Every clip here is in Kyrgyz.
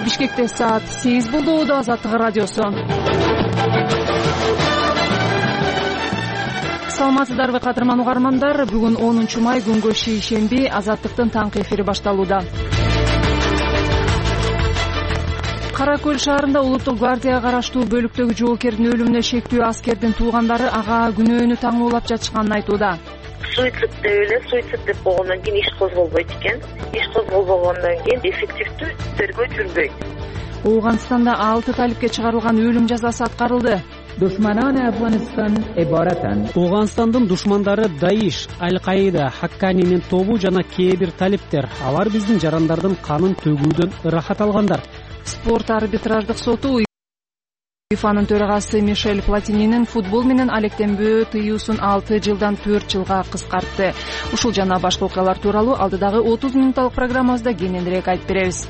Бишкекте саат 8 болду. Азаттык радиосу. Саламатсыздарбы кадырман угармандар. Бүгүн 10 май күнгө шейшемби. Азаттыктын таңкы эфири башталууда. Кара Көл шаарында Улуттук гвардияга караштуу бөлүктөгү жоокердин өлүмүнө шектүү аскердин туугандары ага күнөөнү таңуулап жатышканын айтууда. Суицид деп эле, суицид деп болгондон кийин иш козголбойт экен. Иш козголбогондон кийин эффективдүү тергөө жүрбөйт. Ооганстанда 6 талипке чыгарылган өлүм жазасы аткарылды. Душманан Афганистан ибаратан. Ооганстандын душмандары Даиш, Аль-Каида, Хакканинин тобу жана кээ бир талиптер. Алар биздин жарандардын канын төгүүдөн ырахат алгандар. Спорт арбитраждык соту УЕФАнын төрагасы Мишель Платининин футбол менен алектенбөө тыюусун 6 жылдан 4 жылга кыскартты. Ушул жана башка окуялар тууралуу алдыдагы 30 минутталык программабызда кененирээк айтып беребиз.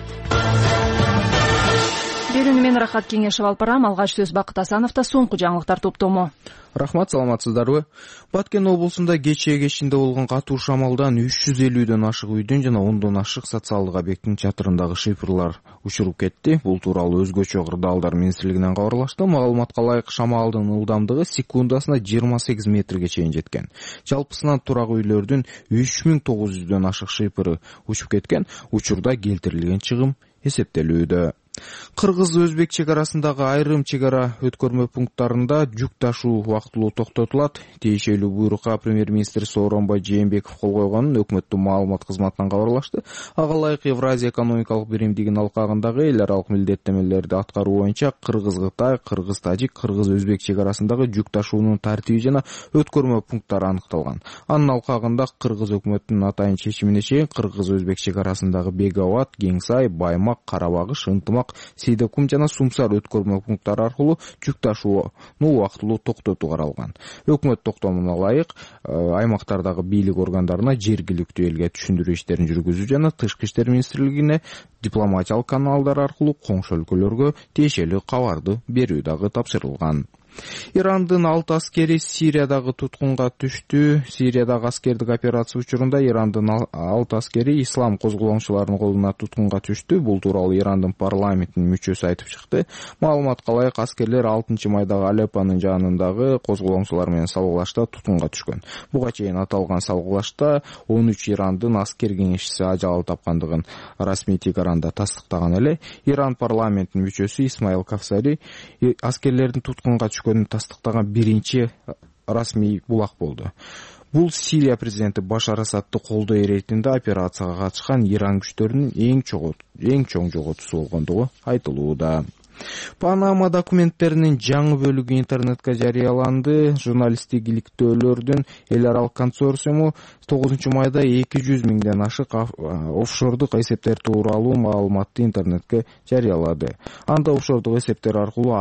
Берүүнү мен Рахат Кеңешев алып барам. Алгач сөз Бакыт Асановдо, соңку жаңылыктар топтому. Рахмат, саламатсыздарбы? Баткен облусунда кечээ кечинде болгон катуу шамалдан 350дөн ашык үйдүн жана 10дон ашык социалдык объекттин чатырындагы шифрлар учуруп кетти. Бул тууралуу өзгөчө кырдаалдар министрлигинен кабарлашты. Маалыматка ылайык шамалдын ылдамдыгы секундасына 28 метрге чейин жеткен. Жалпысынан турак үйлөрдүн 3900дөн ашык шифры учуп кеткен. Учурда келтирилген чыгым эсептелүүдө. Кыргыз-Өзбек чек арасындагы айрым чек ара өткөрмө пункттарында жүк ташуу убактылуу токтотулат. Тиешелүү буйрукка премьер-министр Сооронбай Жээнбеков кол койгонун өкмөттүн маалымат кызматынан кабарлашты. Ага ылайык Евразия экономикалык биримдигинин алкагындагы эл аралык милдеттенмелерди аткаруу боюнча Кыргыз-Кытай, Кыргыз-Тажик, Кыргыз-Өзбек чек арасындагы жүк ташуунун тартиби жана өткөрмө пункттары аныкталган. Анын алкагында Кыргыз өкмөтүнүн атайын чечимине чейин Кыргыз-Өзбек чек арасындагы Беговат, Кеңсай, Баймак, Карабагыш, Ынтымак, Сейдакум жана Сумсар өткөрмө пункттары аркылуу жүк ташууну убактылуу токтотуу каралган. Өкмөт токтомуна ылайык аймактардагы бийлик органдарына жергиликтүү элге түшүндүрүү иштерин жүргүзүү жана Тышкы иштер министрлигине дипломатиялык каналдар аркылуу коңшу өлкөлөргө тиешелүү кабарды берүү дагы тапшырылган. Ирандын 6 аскери Сириядагы туткунга түштү. Сириядагы аскердик операция учурунда Ирандын 6 аскери ислам козголоңчуларынын колуна туткунга түштү. Бул тууралуу Ирандын парламентинин мүчөсү айтып чыкты. Маалыматка ылайык аскерлер 6 майдагы Алеппонун жанындагы козголоңчулар менен салгылашта туткунга түшкөн. Буга чейин аталган салгылашта 13 Ирандын аскер кеңешчиси ажал тапкандыгын расмий Тегеранда тастыктаган эле. Иран парламентинин мүчөсү Исмаил Кавсари аскерлердин туткунга тастыктаган биринчи расмий булак болду. Бул Сирия президенти Башар Асадты колдоо иретинде операцияга катышкан Иран күчтөрүнүн эң чоң жоготуусу болгондугу айтылууда. Панама документтеринин жаңы бөлүгү интернетке жарыяланды. Журналисттик иликтөөлөрдүн эл аралык консорциуму 9 майда 200 миңден ашык офшордук эсептер тууралуу маалыматты интернетке жарыялады. Анда офшордук эсептер аркылуу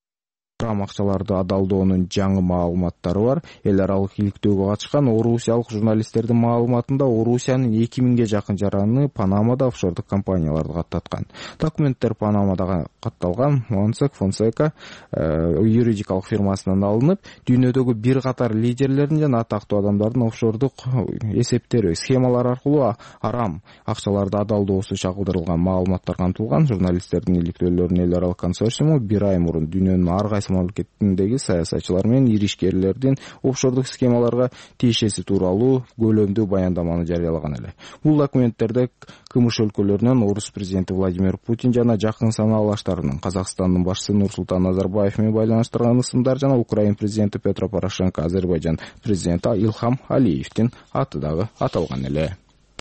акчаларды адалдоонун жаңы маалыматтары бар. Эл аралык иликтөөгө катышкан орусиялык журналисттердин маалыматында Орусиянын 2000ге жакын жараны Панамада офшордук компанияларды каттаткан. Документтер Панамада катталган Mossack Fonseca юридикалык фирмасынан алынып, дүйнөдөгү бир катар лидерлердин жана атактуу адамдардын офшордук эсептери, схемалар аркылуу арам акчаларды адалдоосу чагылдырылган маалыматтар камтылган. Журналисттердин иликтөөлөрүнүн эл аралык консорциуму бир ай мурун дүйнөнүн ар кайсы мамлекетиндеги саясатчылар менен иришкерлердин офшордук схемаларга тиешеси тууралуу көлөмдүү баяндаманы жарыялаган эле. Бул документтерде КМШ өлкөлөрүнөн орус президенти Владимир Путин жана жакын санаалаштарынын Казакстандын башчысы Нурсултан Назарбаев менен байланыштырган ысымдар жана Украин президенти Петро Порошенко, Азербайжан президенти Илхам Алиевдин аты дагы аталган эле.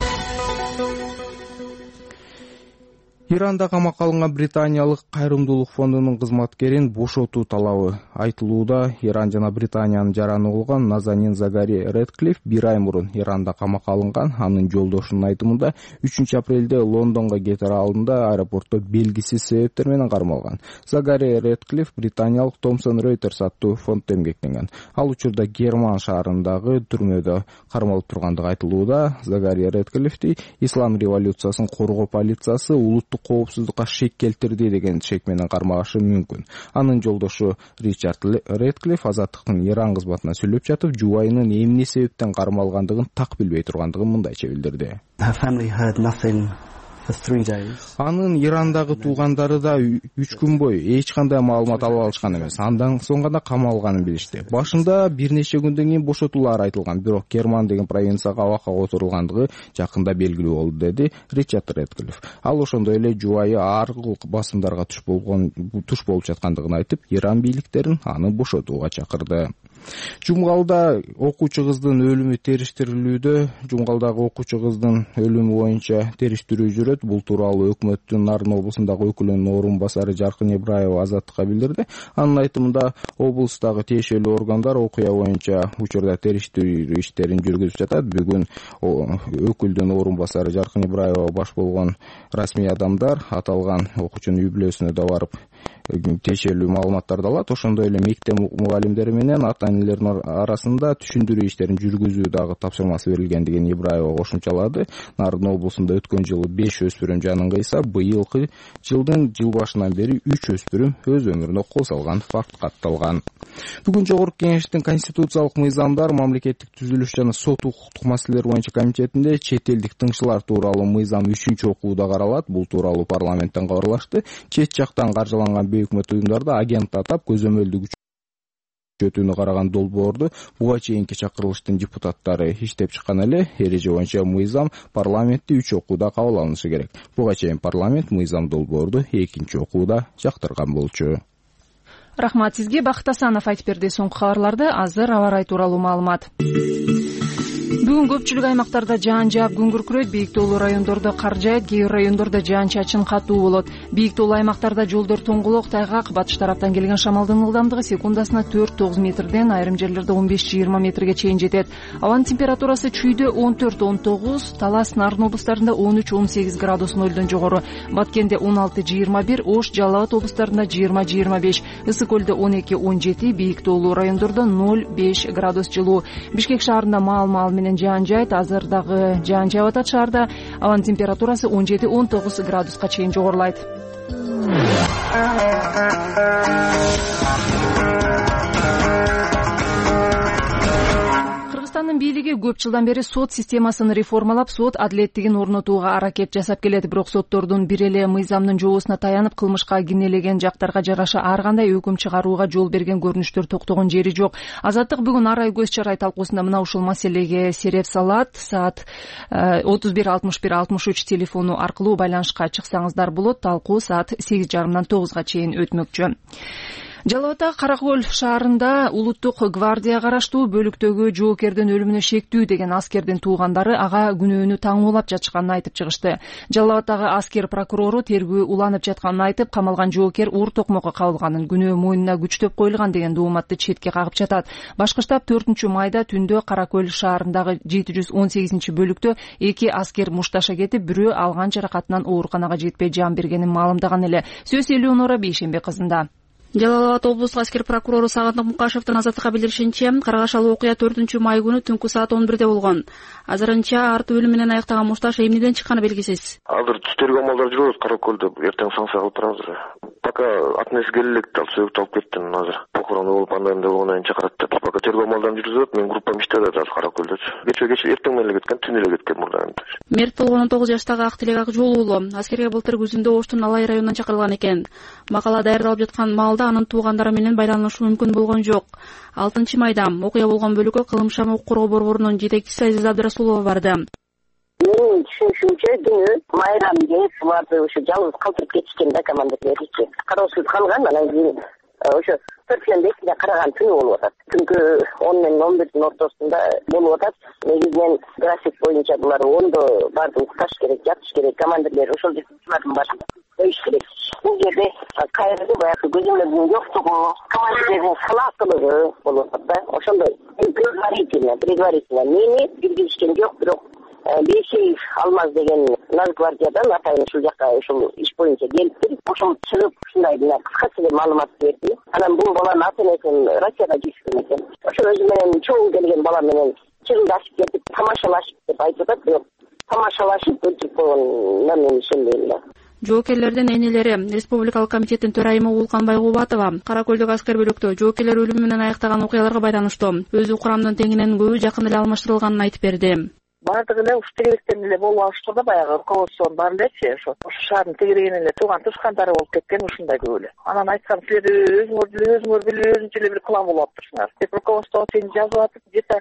Иранда камакка алынган британиялык кайрымдуулук фондунун кызматкерин бошотуу талабы айтылууда. Иран жана Британиянын жараны болгон Назанин Загари Редклифф бир ай мурун Иранда камакка алынган. Анын жолдошунун айтымында 3 апрелде Лондонго кетер алдында аэропортто белгисиз себептер менен кармалган. Загари Редклифф британиялык Thomson Reuters аттуу фонддо эмгектенген. Ал учурда Герман шаарындагы түрмөдө кармалып тургандыгы айтылууда. Загари Редклиффти ислам революциясын коргоо полициясы улуттук коопсуздукка шек келтирди деген шек менен кармашы мүмкүн. Анын жолдошу Ричард Редклифф Азаттыктын Иран кызматына сүйлөп жатып, жубайынын эмне себептен кармалгандыгын так билбей тургандыгын мындайча билдирди. Анын Ирандагы туугандары да 3 күн бою эч кандай маалымат ала алышкан эмес. Андан соң гана камалганын билишти. Башында бир нече күндөн кийин бошотуулар айтылган, бирок Керман деген провинцияга абакка отурулгандыгы жакында белгилүү болду, деди Ричард Редклифф. Ал ошондой эле жубайы ар кыл басымдарга туш болуп жаткандыгын айтып, Иран бийликтерин аны бошотууга чакырды. Жумгалда окуучу кыздын өлүмү териштирилүүдө. Жумгалдагы окуучу кыздын өлүмү боюнча териштирүү жүрөт. Бул тууралуу өкмөттүн Нарын облусундагы өкүлүнүн орун басары Жаркын Ибраева Азаттыкка билдирди. Анын айтымында, облустагы тиешелүү органдар окуя боюнча учурда териштирүү иштерин жүргүзүп жатат. Бүгүн өкүлдүн орун басары Жаркын Ибраева баш болгон расмий адамдар аталган окуучунун үй бүлөсүнө да барып тиешелүү маалыматтарды алат. Ошондой эле мектеп мугалимдери менен ата-энелердин арасында түшүндүрүү иштерин жүргүзүү дагы тапшырмасы берилгендигин Ибраева кошумчалады. Нарын облусунда өткөн жылы 5 өспүрүм жанын кыйса, быйылкы жылдын жыл башынан бери 3 өспүрүм өз өмүрүнө кол салган факт катталган. Бүгүн Жогорку Кеңештин Конституциялык мыйзамдар, мамлекеттик түзүлүш жана сот укуктук маселелер боюнча комитетинде чет элдик тыңчылар тууралуу мыйзам 3-чү окууда каралат. Бул тууралуу парламенттен кабарлашты. Чет жактан каржыланган бейөкмөт уюмдарда агент атап көзөмөлдү күчөтүүнү караган долбоорду буга чейинки чакырылыштын депутаттары иштеп чыккан эле. Эреже боюнча мыйзам парламентте 3 окууда кабыл алынышы керек. Буга чейин парламент мыйзам долбоорду 2-чи окууда жактырган болчу. Рахмат сизге. Бакыт Асанов айтып берди соңку кабарларды. Азыр аба ырайы тууралуу маалымат. Бүгүн көпчүлүк аймактарда жаан жаап күн күркүрөйт. Бийик тоолуу райондордо кар жаайт, кээ бир райондордо жаан-чачын катуу болот. Бийик тоолуу аймактарда жолдор тоңголок, тайгак, батыш тараптан келген шамалдын ылдамдыгы секундасына 4-9 метрден, айрым жерлерде 15-20 метрге чейин жетет. Абанын температурасы чүйдө 14-19, Талас, Нарын облустарында 13-18 градус нөлдөн жогору, Баткенде 16-21, Ош, Жалал Абад облустарында 20-25, Ысык көлдө 12-17, бийик тоолуу райондордо 0-5 градус жылуу. Бишкек шаарында маал-маал менен жаан жаайт. Азыр дагы жаан жаап атат шаарда. Абанын температурасы 17-19 градуска чейин жогорулайт. Кыргызстандын бийлиги көп жылдан бери сот системасын реформалап, сот адилеттигин орнотууга аракет жасап келет. Бирок соттордун бир эле мыйзамдын жоосуна таянып, кылмышка кинелеген жактарга жараша ар кандай өкүм чыгарууга жол берген көрүнүштөр токтогон жери жок. Азаттык бүгүн ар ай көз чарай талкуусунда мына ушул маселеге сереп салат. Саат 31-61-63 телефону аркылуу байланышка чыксаңыздар болот. Талкуу саат 8:30-дан 9-га чейин өтмөкчү. Жалал Абадта Каракөл шаарында улуттук гвардия караштуу бөлүктөгү жоокердин өлүмүнө шектүү деген аскердин туугандары ага күнөөнү таңуулап жатышканын айтып чыгышты. Жалал Абадтагы аскер прокурору тергөө уланып жатканын айтып, камалган жоокер уур токмокко кабылганын, күнөө мойнуна күчтөп коюлган деген дооматты четке кагып жатат. Башкы штаб 4-майда түндө Каракөл шаарындагы 718-бөлүктө 2 аскер мушташа кетип, бирөө алган жаракатынан ооруканага жетпей жан бергенин маалымдаган эле. Сөз Элеонора Бейшембек кызында. Жалал Абад облустук аскер прокурору Сагындык Мукашевдин Азаттыкка билдиришинче, каргашалуу окуя 4-май күнү түнкү саат 11-де болгон. Азырынча арты өлүм менен аяктаган мушташ эмнеден чыкканы белгисиз. Азыр тергөө амалдары жүрөт. Каракөлдө эртең санкция кылып турабыз. Пока атнеси келе электи, ал сөйүктү алып кеттим. Азыр похорон болуп андайында болгондон кийин чакырат деп. Пока тергөө амалдары жүрөт. Мен группам иштеп атат Каракөлдө. Кече эртең менен эле кеткен, түн эле кеткен мурда. Мерт болгон 19 жаштагы Актилек Акжол уулу аскерге былтыр күзүндө Оштун Алай районунан чакырылган экен. Макала даярдалып жаткан маалда анын туугандары менен байланышуу мүмкүн болгон жок. 6-майда окуя болгон бөлүккө кылмыш укук коргоо борборунун жетекчиси Азиза Абдрасулова барды. Менин түшүнүшүмчө күнү майрам келип, буларды ошо жалгыз калтырып кетишкен да командирлеричи. Кароосуз калган, анан кийин ошо 4-бесинде караган түнү болуп атат. Түнкү 10 менен 11-дин ортосунда болуп атат. Негизинен график боюнча булар 10-до барды укташ керек, жатыш керек. Командирлер ошол жактардын башында коюш керек. Бул жерде кайрылды баягы көзөмөлдүн жоктугу, командирлердин салааттуулугу болуп атат да. Ошондой предварительно мени билдиришкен жок, бирок Бейшеев Алмаз деген Нацгвардиядан атайын ушул жака ушул иш боюнча келиптир. Ошол чыгып ушундай кыскача эле маалымат берди. Анан бул баланын ата-энесин Россияда жүрүшкөн экен. Ошол өзү менен чоң келген бала менен чырылдашып кетип, тамашалашып деп айтып атат, бирок тамашалашып өлтүрүп койгонуна мен ишенбейм да. Жоокерлердин энелери Республикалык комитеттин төрайымы Улкан Байгубатова Каракөлдөгү аскер бөлүктө жоокерлер өлүмү менен аяктаган окуяларга байланыштуу өзү курамдын теңинен көбү жакын эле алмаштырылганын айтып берди. баардыгы эле ушу тегеректен эле болуп алышты да, баягы руководствонун баары элечи ошо шаардын тегерегинен эле тууган тушкандары болуп кеткен ушундай көп эле. Анан айткам, силер өзүңөр билип өзүнчө эле бир план болуп атыптырсыңар деп руководство чейин жазып атып, где-то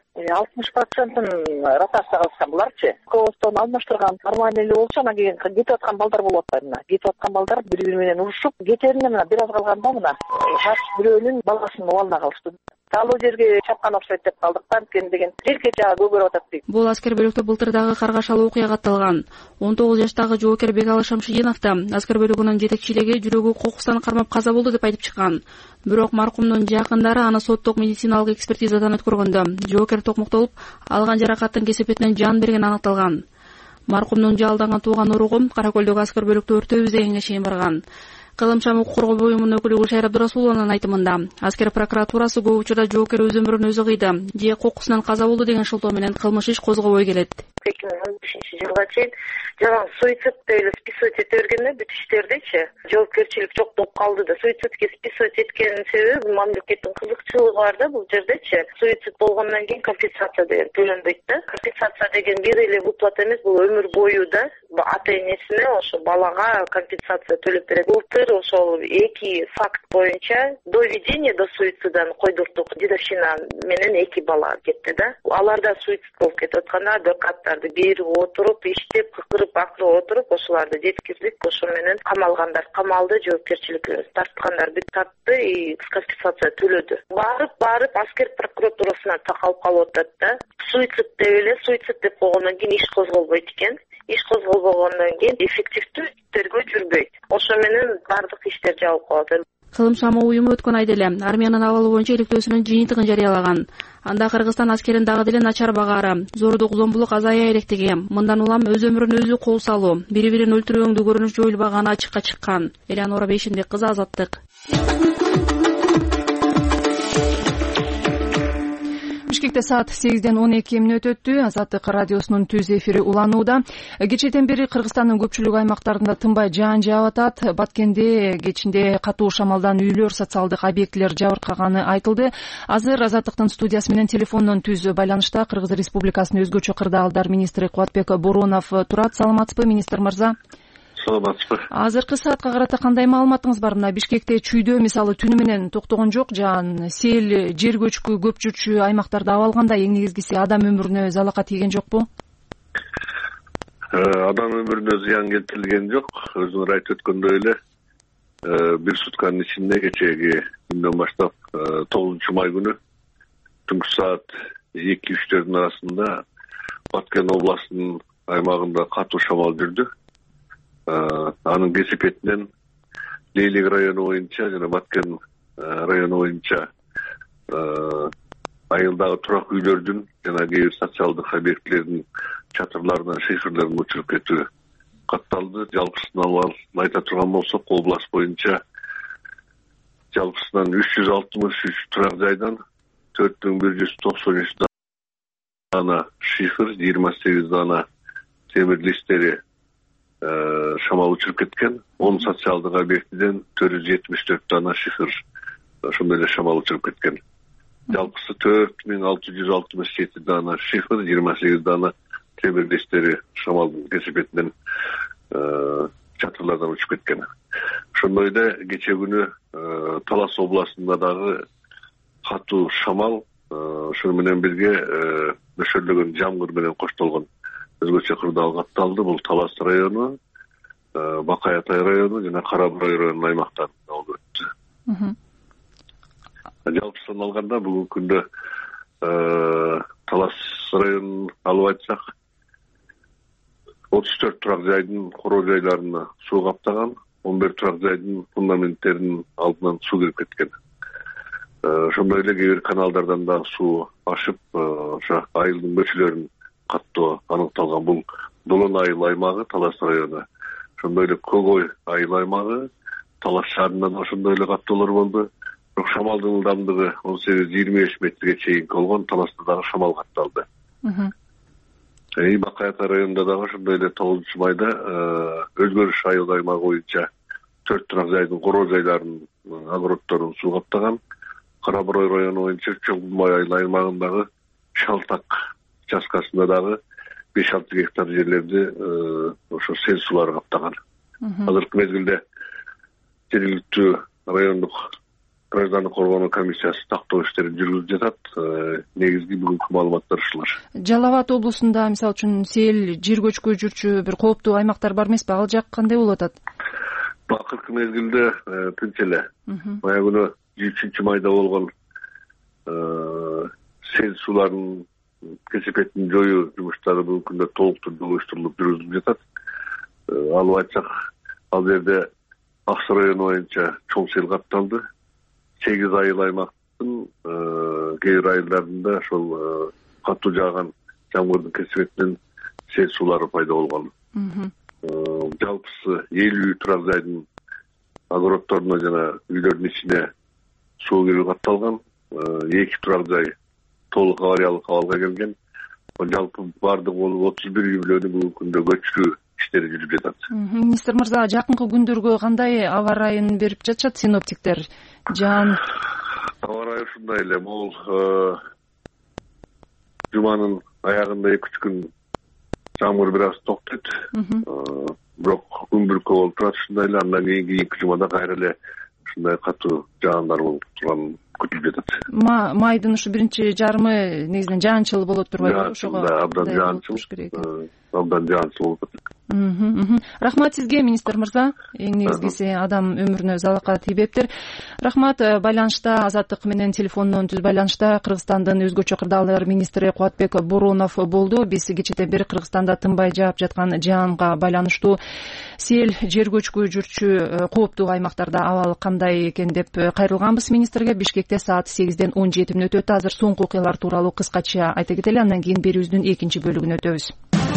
60%-ын ротация кылышкан буларчы. Руководствону алмаштырган нормально эле болчу, анан кийин кетип аткан балдар болуп атпайбы? Мына кетип аткан балдар бири-бири менен урушуп, кетеринде мына бир аз калганда мына бирөөнүн баласынын убалына калышты. Ал жерге чапкан окшойт деп калдык да, анткени деген жерге жагы көгөрүп атат дейт. Бул аскер бөлүктө былтыр дагы каргашалуу окуя катталган. 19 жаштагы жоокер Бекалы Шамшидинов да аскер бөлүгүнүн жетекчилиги жүрөгү кокустан кармап каза болду деп айтып чыккан. Бирок маркумдун жакындары аны соттук медициналык экспертизадан өткөргөндө жоокер токмоктолуп, алган жаракаттын кесепетинен жан бергени аныкталган. Маркумдун жалданган тууган уругу Кара-Көлдөгү аскер бөлүктү өртөбүз дегенге чейин барган. Кылымчан укук коргоо буюмунун өкүлү Гүлшайыр Абдурасулованын айтымында, аскер прокуратурасы көп учурда жоокер өз өмүрүн өзү кыйды же кокусунан каза болду деген шылтоо менен кылмыш иш козгобой келет. 2015-жылга чейин жалаң суицид деп эле списывать эте бергенде бүт иштердичи жоопкерчилик жок болуп калды да. Суицидке списывать эткенин себеби мамлекеттин кызыкчылыгы бар да бул жердечи. Суицид болгондон кийин компенсация деген төлөнбөйт да. Компенсация деген бир эле выплата эмес, бул өмүр бою да ата энесине ошо балага компенсация төлөп берет. Былтыр ошол 2 факт боюнча до введения до суицидан койдурдук. Дедовщина менен 2 бала кетти да. Аларда суицид болуп кетип атканда адвокаттарды берип отуруп, иштеп, кыкырып, акырып отуруп, ошоларды жеткиздик. Ошо менен камалгандар камалды, жоопкерчиликке тарткандар бүт тартты и компенсация төлөдү. Барып аскер прокуратурасына такалып калып атат да. Суицид деп эле, суицид деп койгондон кийин иш козголбойт экен. Иш козголбогондон кийин эффективдүү тергөө жүрбөйт. Ошо менен бардык иштер жабылып калат. Кылым шама уюму өткөн айда эле армиянын абалы боюнча иликтөөсүнүн жыйынтыгын жарыялаган. Анда Кыргызстан аскерин дагы деле начар багаары, зордук, зомбулук азая электиги, мындан улам өз өмүрүн өзү кол салуу, бири-бирин өлтүрүүңдү көрүнүш жоюлбаганы ачыкка чыккан. Элеонора Бейшимбек кызы, Азаттык. Бишкекте саат 8-ден 12 өттү. Азаттык радиосунун түз эфири уланууда. Кечээден бери Кыргызстандын көпчүлүк аймактарында тынбай жаан жаап атат. Баткенде кечинде катуу шамалдан үйлөр, социалдык объектилер жабыркаганы айтылды. Азыр Азаттыктын студиясы менен телефондон түз байланышта Кыргыз Республикасынын өзгөчө кырдаалдар министри Кубатбек Боронов турат. Саламатсызбы, министр мырза? Саламатсызбы. Азыркы саатка карата кандай маалыматыңыз бар? Мына Бишкекте чүйдө мисалы түнү менен токтогон жок жаан, сел, жер көчкү көп жүрчү аймактарда абал кандай? Эң негизгиси адам өмүрүнө залака тийген жокпу? Адам өмүрүнө зыян келтирилген жок. Өзүңөр айтып өткөндөй эле бир сутканын ичинде кечээги күндөн баштап 9-май күнү түнкү саат 2-3 арасында Баткен областынын аймагында катуу шамал жүрдү. Анын кесепетинен Лейлик району боюнча жана Баткен району боюнча айылдагы турак үйлөрдүн жана кээ бир социалдык объектилердин чатырларынан шифрлерин учуруп кетүү катталды. Жалпысынан айта турган болсок, область боюнча жалпысынан 363 турак жайдан 4193 дана шифр, 28 дана темир листтери шамал учуруп кеткен. 10 социалдык объектиден 474 дана шифр ошондой эле шамал учуруп кеткен. Жалпысы 4667 дана шифр, 28 дана темир листтери шамалдын кесепетинен чатырлардан учуп кеткен. Ошондой эле кечээ күнү Талас областында дагы катуу шамал, ошону менен бирге нөшөрлөгөн жамгыр менен коштолгон өзгөчө кырдаал катталды. Бул Талас району, Бакай Атай району жана Кара-Бурай районунун аймактарында болуп өттү. Жалпысын алганда бүгүнкү күндө Талас районун алып айтсак 34 турак жайдын короо жайларына суу каптаган, 11 турак жайдын фундаменттеринин алдынан суу кирип кеткен. Ошондой эле кээ бир каналдардан да суу ашып, ошо айылдын көчөлөрүн каттоо аныкталган. Бул Долон айыл аймагы, Талас району. Ошондой эле Когой айыл аймагы, Талас шаарында ошондой эле каттоолор болду. Бирок шамалдын ылдамдыгы 18-25 метрге чейин болгон. Таласта дагы шамал катталды. Бакай Атай районунда дагы ошондой эле 9-майда өзгөрүш айыл аймагы боюнча 4 турак жайдын короо жайларынын огороддорун суу каптаган. Кара-Бурай району боюнча Чоңмай айыл аймагындагы Шалтак участкасында дагы 5-6 гектар жерлерди ошо сел сулары каптаган. Азыркы мезгилде жергиликтүү райондук граждандык коргонуу комиссиясы тактоо иштерин жүргүзүп жатат. Негизги бүгүнкү маалыматтар ушулар. Жалал Абад облусунда мисалы үчүн сел, жер көчкү жүрчү бир кооптуу аймактар бар эмеспи? Ал жак кандай болуп атат? Акыркы мезгилде тынч эле. Мая күнү 3 майда болгон сел суларын кесепетин жоюу жумуштары бүгүнкү күндө толук түрдө уюштурулуп жүргүзүлүп жатат. Алып айтсак, ал жерде Ак Суу району боюнча чоң сел катталды. 8 айыл аймактын кээ бир айылдарында ошол катуу жааган жамгырдын кесепетинен сел сулары пайда болгон. Жалпысы 50 турак жайдын огородторуна жана үйлөрдүн ичине суу кирүү катталган. 2 турак жай толук авариялык абалга келген. Жалпы бардыгы 31 үй бүлөнү бүгүнкү күндө көчүрүү иштери жүрүп жатат. Министр мырза, жакынкы күндөргө кандай аба ырайын берип жатышат синоптиктер? Аба ырайы ушундай эле. Бул жуманын аягында 2-3 күн жамгыр бир аз токтойт. Бирок күн бүркөө болуп турат ушундай эле. Андан кийинки жумада кайра эле ушундай катуу жаандар болуп турган күтүлүп жатат. Майдын ушу биринчи жарымы негизинен жаанчыл болот турбайбы? Ошого абдан жаанчыл болуп атат. Рахмат сизге, министр мырза. Эң негизгиси адам өмүрүнө залака тийбептир. Рахмат. Байланышта Азаттык менен телефондон түз байланышта Кыргызстандын өзгөчө кырдаалдар министри Кубатбек Боронов болду. Биз кечээден бери Кыргызстанда тынбай жаап жаткан жаанга байланыштуу сел, жер көчкү жүрчү кооптуу аймактарда абал кандай экен деп кайрылганбыз министрге. Бишкекте саат 8-ден 17 мүнөт өтө. Азыр соңку окуялар тууралуу кыскача айта кетели, андан кийин берүүбүздүн экинчи бөлүгүнө өтөбүз.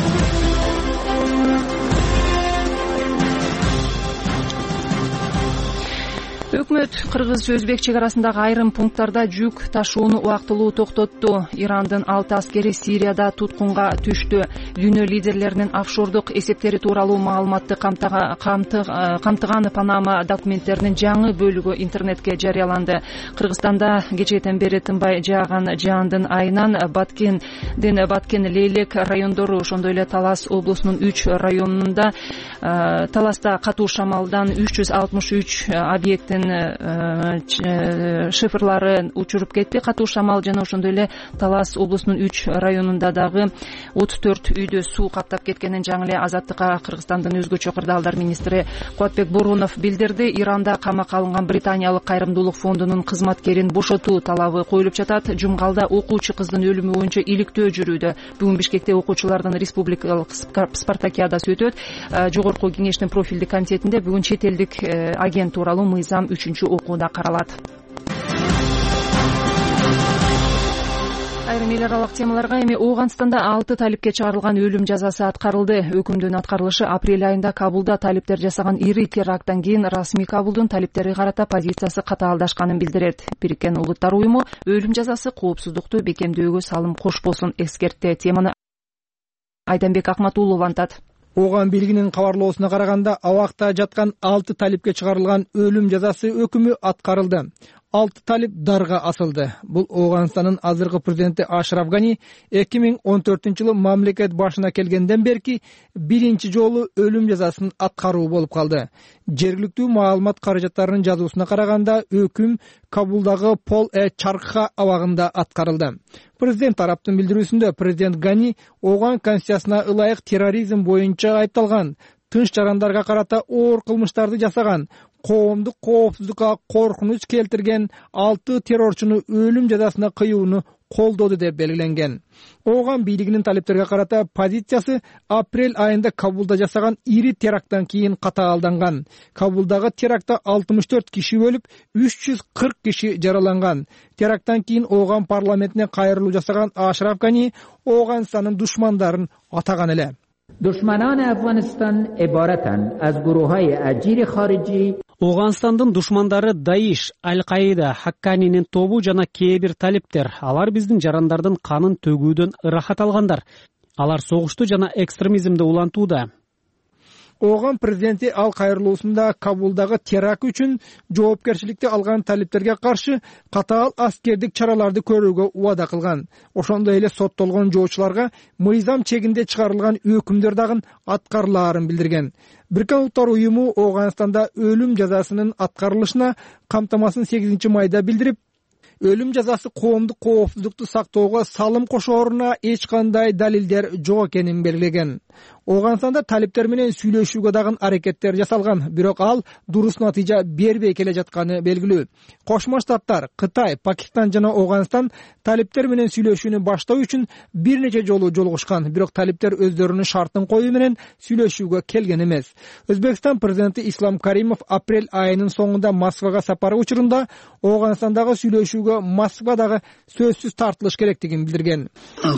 Өкмөт кыргыз-өзбек чек арасындагы айрым пункттарда жүк ташууну убактылуу токтотту. Ирандын 6 аскери Сирияда туткунга түштү. Дүйнө лидерлеринин офшордук эсептери тууралуу маалыматты камтыган Панама документтеринин жаңы бөлүгү интернетке жарыяланды. Кыргызстанда кечээден бери тынбай жааган жаандын айынан Баткен, Лейлек райондору, ошондой эле Талас облусунун 3 районунда Таласта катуу шамалдан 363 объекттин шифрлары учуруп кетти. Катуу шамал жана ошондой эле Талас облусунун 3 районунда дагы 34 үйдө суу каптап кеткенин жаңы эле Азаттыкка Кыргызстандын өзгөчө кырдаалдар министри Кубатбек Боронов билдирди. Иранда камакка алынган британиялык кайрымдуулук фондунун кызматкерин бошотуу талабы коюлуп жатат. Жумгалда окуучу кыздын өлүмү боюнча иликтөө жүрүүдө. Бүгүн Бишкекте окуучулардын республикалык спартакиадасы өтөт. Жогорку кеңештин профилдик комитетинде бүгүн чет элдик агент тууралуу мыйзам 3-окууда каралат. Айрым эл аралык темаларга эми Ооганстанда 6 талипке чыгарылган өлүм жазасы аткарылды. Өкүмдүн аткарылышы апрель айында Кабулда талиптер жасаган ири теракттан кийин расмий Кабулдун талиптерге карата позициясы катаалдашканын билдирет. Бириккен Улуттар уюму өлүм жазасы коопсуздукту бекемдөөгө салым кошпосун эскертти. Теманы Айданбек Акматуулов антат. Ооган бийлигинин кабарлоосуна караганда, абакта жаткан 6 талипке чыгарылган өлүм жазасы өкүмү аткарылды. 6 талип дарга асылды. Бул Ооганстандын азыркы президенти Ашраф Гани 2014-жылы мамлекет башына келгенден берки биринчи жолу өлүм жазасын аткаруу болуп калды. Жергиликтүү маалымат каражаттарынын жазуусуна караганда, өкүм Кабулдагы Пол Чаркха абагында аткарылды. Президент тараптын билдирүүсүндө президент Гани Ооган конституциясына ылайык терроризм боюнча айыпталган, тынч жарандарга карата оор кылмыштарды жасаган, коомдук коопсуздукка коркунуч келтирген 6 террорчуну өлүм жазасына кыюуну колдоду деп белгиленген. Ооган бийлигинин талиптерге карата позициясы апрель айында Кабулда жасаган ири теракттан кийин катаалданган. Кабулдагы терактта 64 киши өлүп, 340 киши жараланган. Теракттан кийин Ооган парламентине кайрылуу жасаган Ашраф Гани Ооганстандын душмандарын атаган эле. دشمنان افغانستان عبارتند از گروه‌های اجیر خارجی. Ооганстандын душмандары Даиш, Аль-Каида, Хакканинин тобу жана кээ бир талиптер. Алар биздин жарандардын канын төгүүдөн ырахат алгандар. Алар согушту жана экстремизмди улантууда. Оған президенти ал кайрылуусунда Кабулдагы теракт үчүн жоопкерчиликти алган талиптерге каршы катаал аскердик чараларды көрүүгө убада кылган. Ошондой эле соттолгон жоочуларга мыйзам чегинде чыгарылган өкүмдөр дагы аткарылаарын билдирген. Бириккен Улуттар уюму Ооганстанда өлүм жазасынын аткарылышына камтамасын 8 майда билдирип, өлүм жазасы коомдук коопсуздукту сактоого салым кошооруна эч кандай далилдер жок экенин белгилеген. Ооганстанда талиптер менен сүйлөшүүгө дагы аракеттер жасалган, бирок ал дурус натыйжа бербей келе жатканы белгилүү. Кошмо Штаттар, Кытай, Пакистан жана Ооганстан талиптер менен сүйлөшүүнү баштоо үчүн бир нече жолу жолугушкан, бирок талиптер өздөрүнүн шартын коюу менен сүйлөшүүгө келген эмес. Өзбекстан президенти Ислам Каримов апрель айынын соңунда Москвага сапары учурунда Ооганстандагы сүйлөшүүгө Москвадагы сөзсүз тартылыш керектигин билдирген.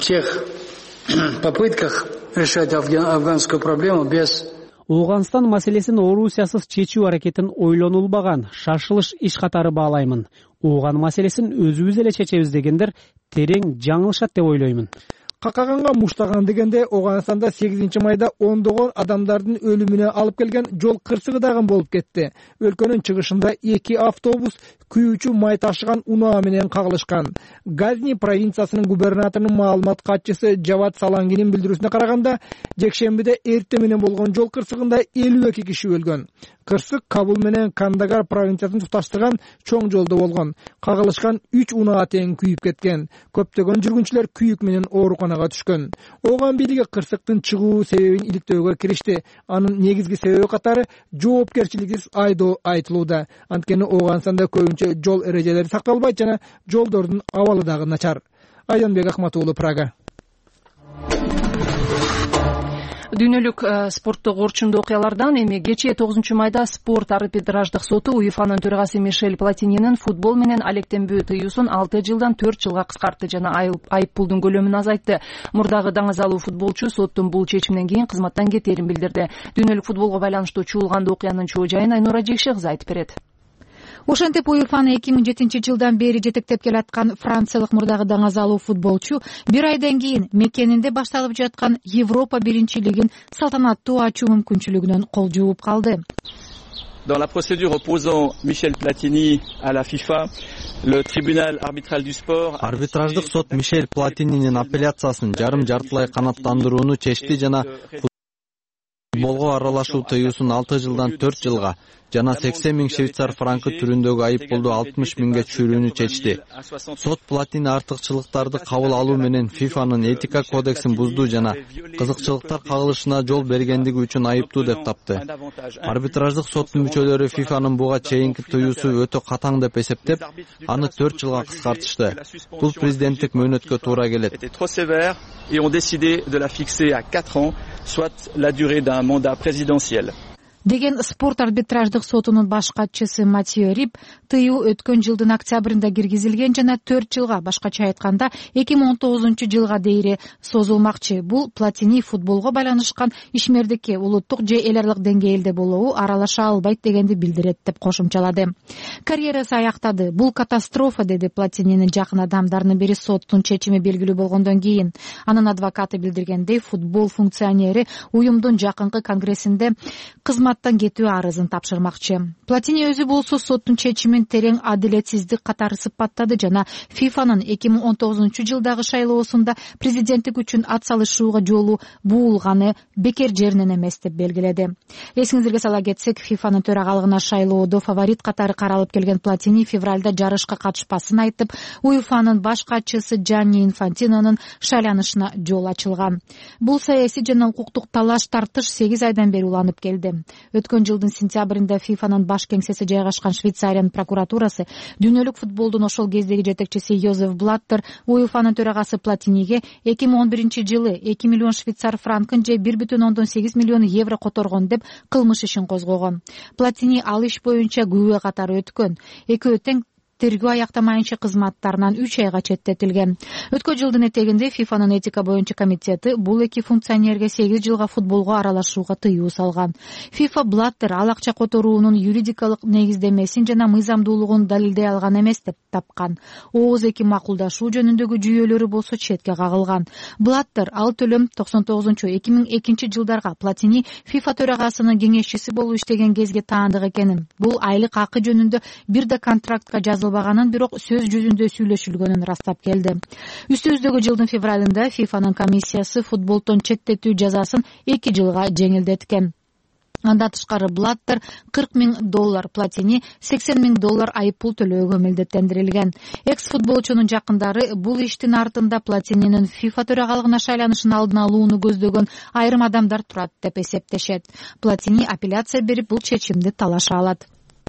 Попытках решать афганскую проблему без Ооганстан маселесин Орусиясыз чечүү аракетин ойлонулбаган, шашылыш иш катары баалаймын. Ооган маселесин өзүбүз эле чечебиз дегендер терең жаңылышат деп ойлоймун. Какаганга муштаган дегенде Ооганстанда 8 майда ондогон адамдардын өлүмүнө алып келген жол кырсыгы дагы болуп кетти. Өлкөнүн чыгышында 2 автобус күйүүчү май ташыган унаа менен кагылышкан. Газни провинциясынын губернаторунун маалымат катчысы Жават Салангинин билдирүүсүнө караганда, жекшембиде эртең менен болгон жол кырсыгында 52 киши өлгөн. Кырсык Кабул менен Кандагар провинциясын тушташтырган чоң жолдо болгон. Кагылышкан 3 унаа тең күйүп кеткен. Көптөгөн жүргүнчүлөр күйүк менен ооруканага түшкөн. Ооган бийлиги кырсыктын чыгуу себебин иликтөөгө киришти. Анын негизги себеби катары жоопкерчиликсиз айдоо айтылууда. Анткени Ооганстанда көбүнчө жол эрежелери сакталбайт жана жолдордун абалы дагы начар. Айданбек Акматуулу, Прага. Дүйнөлүк спорттук орчундуу окуялардан эми кечээ 9 майда спорт арбитраждык соту УЕФАнын төрагасы Мишель Платининин футбол менен алектенбөө тыюусун 6 жылдан 4 жылга кыскартты жана айып пулдун көлөмүн азайтты. Мурдагы даңазалуу футболчу соттун бул чечиминен кийин кызматтан кетээрин билдирди. Дүйнөлүк футболго байланыштуу чуулган окуянын чоо жайын Айнура Жекше кызы айтып берет. Ошентип УЕФАны 2007-жылдан бери жетектеп келаткан франциялык мурдагы даңазалуу футболчу бир айдан кийин мекенинде башталып жаткан Европа биринчилигин салтанаттуу ачуу мүмкүнчүлүгүнөн кол жууп калды. Dans la procédure opposant Michel Platini à la FIFA, le tribunal arbitral du sport арбитраждык сот Мишель Платининин апелляциясын жарым-жартылай канааттандырууну чечти жана футболго аралашуу тыюусун 6 жылдан 4 жылга жана 80 000 швейцар франкы түрүндөгү айып пулду 60 000ге чөйрүүнү чечти. Сот Платини артыкчылыктарды кабыл алуу менен ФИФАнын этика кодексин бузду жана кызыкчылыктар кагылышына жол бергендиги үчүн айыптуу деп тапты. Арбитраждык соттун мүчөлөрү ФИФАнын буга чейинки тыюусу өтө катаң деп эсептеп, аны 4 жылга кыскартышты. Бул президенттик мөөнөткө туура келет. Et ont décidé de la fixer à 4 ans, soit la durée d'un mandat présidentiel. Деген спорт арбитраждык сотунун баш катчысы Матио Рип тыюу өткөн жылдын октябрында киргизилген жана 4 жылга, башкача айтканда 2019-жылга дейре созулмакчы. Бул Платини футболго байланышкан ишмердикке улуттук же эл аралык деңгээлде болобу аралаша албайт дегенди билдирет деп кошумчалады. Карьерасы аяктады. Бул катастрофа, деди Платининин жакын адамдарынын бири соттун чечими белгилүү болгондон кийин. Анын адвокаты билдиргендей, футбол функционери уюмдун жакынкы конгрессинде кызматтан кетүү арызын тапшырмакчы. Платини өзү болсо соттун чечимин терең адилетсиздик катары сыпаттады жана ФИФАнын 2019-жылдагы шайлоосунда президенттик үчүн ат салышууга жолу буулганы бекер жеринен эмес деп белгиледи. Эсиңиздерге сала кетсек, ФИФАнын төрагалыгына шайлоодо фаворит катары каралып келген Платини февралда жарышка катышпасын айтып, УЕФАнын баш катчысы Джанни Инфантинонун шайланышына жол ачылган. Бул саясий жана укуктук талаш тартыш 8 айдан бери уланып келди. Өткөн жылдын сентябрында ФИФАнын баш кеңсеси жайгашкан Швейцариянын прокуратурасы дүйнөлүк футболдун ошол кездеги жетекчиси Йозеф Блаттер УЕФАнын төрагасы Платиниге 2011-жылы 2 миллион швейцар франкын же 1,8 миллион евро которгон деп кылмыш ишин козгогон. Платини ал иш боюнча күбө катары өткөн. Экөө тең тергөө аяктамайынча кызматтарынан 3 айга четтетилген. Өткөн жылдын этегинде ФИФАнын этика боюнча комитети бул эки функционерге 8 жылга футболго аралашууга тыюу салган. ФИФА Блаттер ал акча которуунун юридикалык негиздемесин жана мыйзамдуулугун далилдей алган эмес деп тапкан. Ооз эки макулдашуу жөнүндөгү жүйөлөрү болсо четке кагылган. Блаттер ал төлөм 99-2002 жылдарга Платини ФИФА төрагасынын кеңешчиси болуп иштеген кезге таандык экенин, бул айлык акы жөнүндө бир да контрактка жазылбаганын, бирок сөз жүзүндө сүйлөшүлгөнүн растап келди. Үстүбүздөгү жылдын февралында ФИФАнын комиссиясы футболдон четтетүү жазасын 2 жылга жеңилдеткен. Андан тышкары Блаттер $40,000, Платини $80,000 айыппул төлөөгө милдеттендирилген. Экс-футболчунун жакындары бул иштин артында Платининин ФИФА төрагалыгына шайланышын алдын алууну көздөгөн айрым адамдар турат деп эсептешет. Платини апелляция берип бул чечимди талаша алат.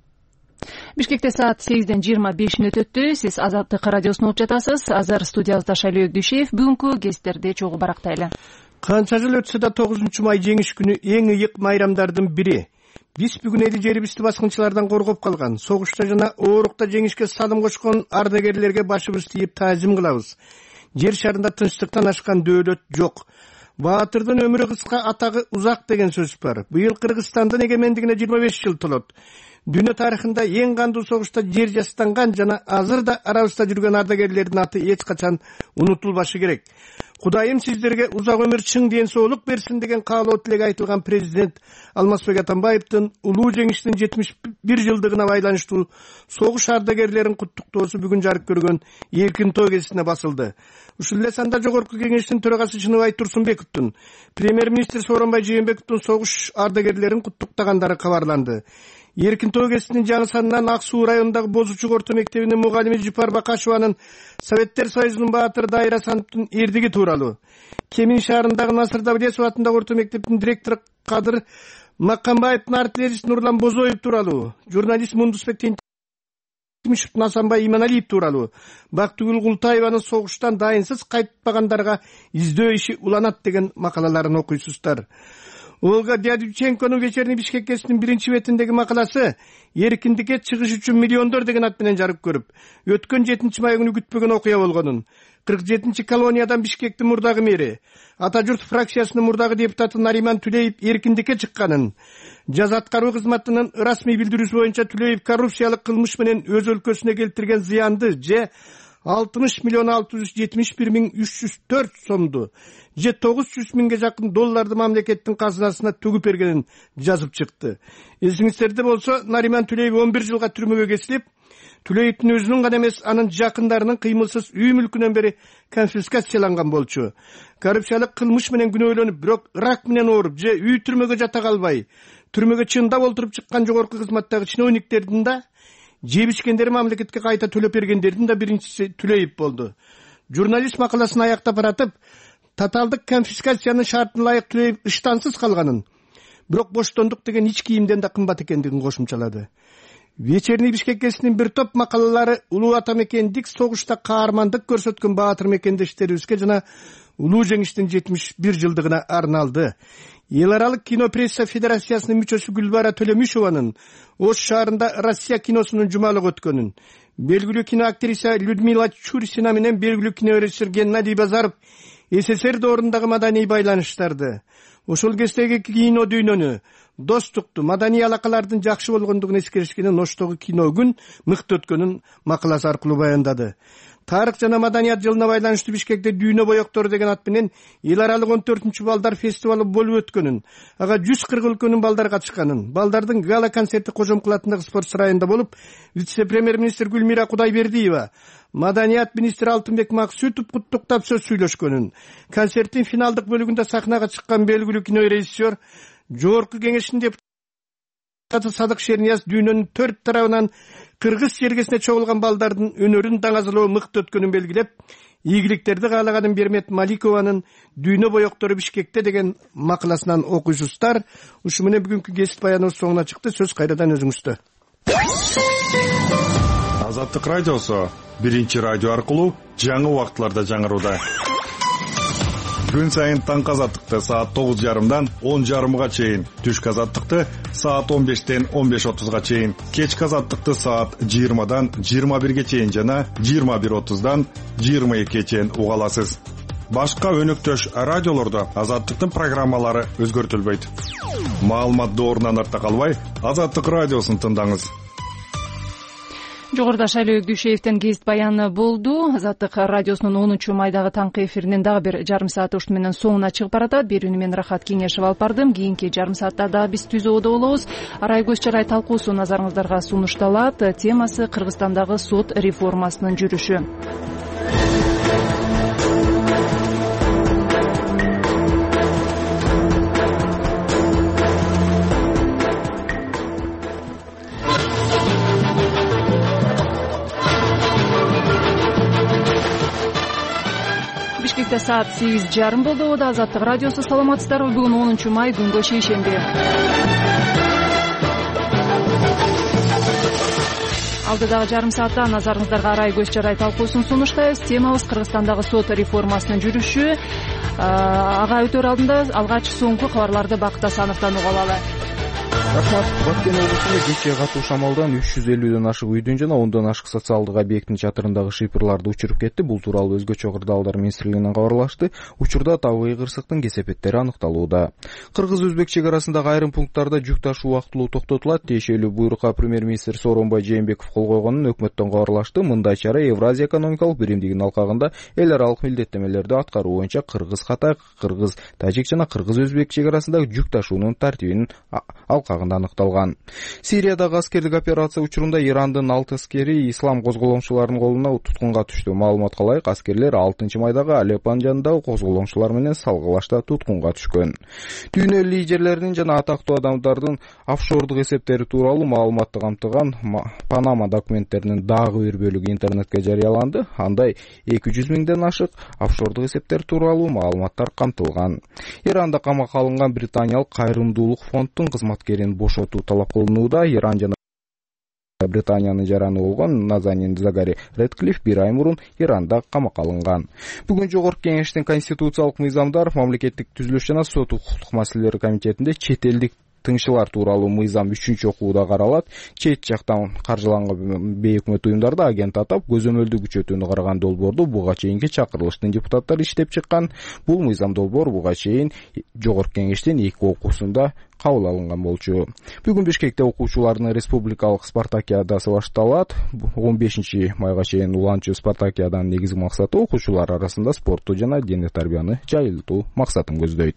Бишкекте саат 8:25 өттү. Сиз Азаттык радиосун угуп жатасыз. Азыр студиябызда Шайлоок Дүйшеев. Бүгүнкү кесиптерди чогуу барактайлы. Канча жыл өтсө да 9-май жеңиш күнү эң ыйык майрамдардын бири. Биз бүгүн эли жерибизди баскынчылардан коргоп калган, согушта жана оорукта жеңишке салым кошкон ардагерлерге башыбызды ийип таазим кылабыз. Жер шарында тынчтыктан ашкан дөөлөт жок. Баатырдын өмүрү кыска, атагы узак деген сөз бар. Быйыл Кыргызстандын эгемендигине 25 жыл толот. Дүйнө тарыхында эң кандуу согушта жер жастанган жана азыр да арабызда жүргөн ардагерлердин аты эч качан унутулбашы керек. Кудайым сиздерге узак өмүр, чың ден соолук берсин деген каалоо тилеги айтылган президент Алмазбек Атамбаевдин улуу жеңиштин 71 жылдыгына байланыштуу согуш ардагерлерин куттуктоосу бүгүн жарык көргөн эркин той кесине басылды. Ушул эле санда Жогорку Кеңештин төрагасы Чыныбай Турсунбековдун, премьер-министр Сооронбай Жээнбековдун согуш ардагерлерин куттуктагандары кабарланды. Эркин той кесинин жаңы санынан Ак Суу районундагы Бозучук орто мектебинин мугалими Жупар Бакашеванын Советтер Союзунун баатыры Дайра Сановдун эрдиги тууралуу, Кемин шаарындагы Насыр Давлетов атындагы орто мектептин директору Кадыр Маккамбаевдин артиллерист Нурлан Бозоев тууралуу, журналист Мундусбек Тентимишевдин Асанбай Иманалиев тууралуу, Бактыгүл Култаеванын согуштан дайынсыз кайтпагандарга издөө иши уланат деген макалаларын окуйсуздар. Олга Дядюченконун вечерний Бишкек гезитинин биринчи бетиндеги макаласы эркиндикке чыгыш үчүн миллиондор деген ат менен жарык көрүп, өткөн 7-май күнү күтпөгөн окуя болгонун, 47-чи колониядан Бишкектин мурдагы мэри, Ата журт фракциясынын мурдагы депутаты Нариман Түлеев эркиндикке чыкканын, жаз аткаруу кызматынын расмий билдирүүсү боюнча Түлеев коррупциялык кылмыш менен өз өлкөсүнө келтирген зыянды же 60,671,304 сомду же 900,000 жакын долларды мамлекеттин казынасына төгүп бергенин жазып чыкты. Эсиңиздерде болсо, Нариман Түлеев 11 жылга түрмөгө кесилип, Түлеевдин өзүнүн гана эмес, анын жакындарынын кыймылсыз үй мүлкүнөн бери конфискацияланган болчу. Коррупциялык кылмыш менен күнөөлөнүп, бирок рак менен ооруп же үй түрмөгө жата калбай, түрмөгө чындап олтуруп чыккан жогорку кызматтагы чиновниктердин да, жебишкендери мамлекетке кайта төлөп бергендердин да биринчиси Түлеев болду. Журналист макаласын аяктап баратып, таталдык конфискациянын шартына ылайык Түлеев ыштансыз калганын, бирок боштондук деген ич кийимден да кымбат экендигин кошумчалады. Вечерний Бишкек гезитинин бир топ макалалары улуу атамекендик согушта каармандык көрсөткөн баатыр мекендештерибизге жана улуу жеңиштин 71 жылдыгына арналды. Эл аралык кино пресса федерациясынын мүчөсү Гүлбара Төлөмишованын Ош шаарында Россия киносунун жумалыгы өткөнүн, белгилүү кино актриса Людмила Чурсина менен белгилүү кино режиссер Геннадий Базаров СССР доорундагы маданий байланыштарды, ошол кездеги кино дүйнөнү, достукту, маданий алакалардын жакшы болгондугун эскеришкенин Оштогу кино күн мыкты өткөнүн макаласы аркылуу баяндады. Тарых жана маданият жылына байланыштуу Бишкекте дүйнө боектору деген ат менен эл аралык 14-чү балдар фестивалы болуп өткөнүн, ага 140 өлкөнүн балдары катышканын, балдардын гала концерти Кожомкул атындагы спорт сарайында болуп, вице-премьер-министр Гүлмира Кудайбердиева, маданият министри Алтынбек Максутов куттуктап сөз сүйлөшкөнүн, концерттин финалдык бөлүгүндө сахнага чыккан белгилүү кино режиссер, Жогорку Кеңештин депутаты Садык Шернияз дүйнөнүн 4 тарабынан кыргыз жергесине чогулган балдардын өнөрүн даңазалоо мыкты өткөнүн белгилеп, ийгиликтерди каалаганын Бермет Маликованын дүйнө боектору Бишкекте деген макаласынан окуйсуздар. Ушу менен бүгүнкү гезит баяныбыз соңуна чыкты. Сөз кайрадан өзүңүздө. Азаттык радиосу биринчи радио аркылуу жаңы убакытларда жаңырууда. Күн сайын таңкы азаттыкты саат 9:30-дан 10:30 чейин, түшкү азаттыкты саат 15-тен 15:30 чейин, кечки азаттыкты саат 20-дан 21 чейин жана 21:30-дан 22 чейин уга аласыз. Башка өнөктөш радиолордо Азаттыктын программалары өзгөртүлбөйт. Маалымат доорунан артта калбай, Азаттык радиосун тыңдаңыз. Жогоруда Шайлоо Дүйшеевдин гезит баяны болду. Азаттык радиосунун 10-майдагы таңкы эфиринин дагы бир жарым саат ушун менен соңуна чыгып баратат. Берүүнү мен Рахат Кеңешев алып бардым. Кийинки жарым саатта дагы биз түзөөдө болобуз. Арай көз чарай талкуусу назарыңыздарга сунушталат. Темасы Кыргызстандагы сот реформасынын жүрүшү. Бишкекте саат 8:30 болду. Азаттык радиосу, саламатсыздарбы? Бүгүн 10-май, күнгө шейшемби. Алдыдагы жарым саатта назарыңыздарга Арай көз чарай талкуусун сунуштайбыз. Темабыз Кыргызстандагы сот реформасынын жүрүшү. Ага өтөр алдында алгач соңку кабарларды Бакыт Асановдон угуп алалы. Рахмат. Баткен облусунда кечээ катуу шамалдан 350дөн ашык үйдүн жана 10дон ашык социалдык объекттин чатырындагы шифрларды учуруп кетти. Бул тууралуу Өзгөчө кырдаалдар министрлигинен кабарлашты. Учурда табигый кырсыктын кесепеттери аныкталууда. Кыргыз-өзбек чек арасындагы айрым пункттарда жүк ташуу убактылуу токтотулат. Тиешелүү буйрукка премьер-министр Сооронбай Жээнбеков кол койгонун өкмөттөн кабарлашты. Мындай чара Евразия экономикалык биримдигинин алкагында эл аралык милдеттемелерди аткаруу боюнча Кыргыз-Кытай, Кыргыз-Тажик жана Кыргыз-өзбек чек арасындагы жүк ташуунун тартибинин алкагында аныкталган. Сириядагы аскердик операция учурунда Ирандын 6 аскери ислам козголоңчуларынын колуна туткунга түштү. Маалыматка ылайык, аскерлер 6-майдагы Алеппо жанындагы козголоңчулар менен салгылашта туткунга түшкөн. Дүйнө лидерлеринин жана атактуу адамдардын офшордук эсептери тууралуу маалыматты камтыган Панама документтеринин дагы бир бөлүгү интернетке жарыяланды. Андай 200 миңден ашык офшордук эсептер тууралуу маалыматтар камтылган. Иранда камакка алынган британиялык кайрымдуулук фонддун кызматкерин бошотуу талап кылынууда. Иран жана Британиянын жараны болгон Назанин Загари Редклифф 1 ай мурун Иранда камакка алынган. Бүгүн Жогорку Кеңештин конституциялык мыйзамдар, мамлекеттик түзүлүш жана сот укуктук маселелер комитетинде чет элдик тыңчылар тууралуу мыйзам 3-окууда каралат. Чет жактан каржыланган бейөкмөт уюмдарда агент атап, көзөмөлдүү күчөтүүнү караган долбоорду буга чейинки чакырылыштын депутаттары иштеп чыккан. Бул мыйзам долбоор буга чейин Жогорку Кеңештин 2 окуусунда кабыл алынган болчу. Бүгүн Бишкекте окуучулардын республикалык спартакиадасы башталат. 15-майга чейин уланчу спартакиаданын негизги максаты окуучулар арасында спортту жана дене тарбияны жайылтуу максатын көздөйт.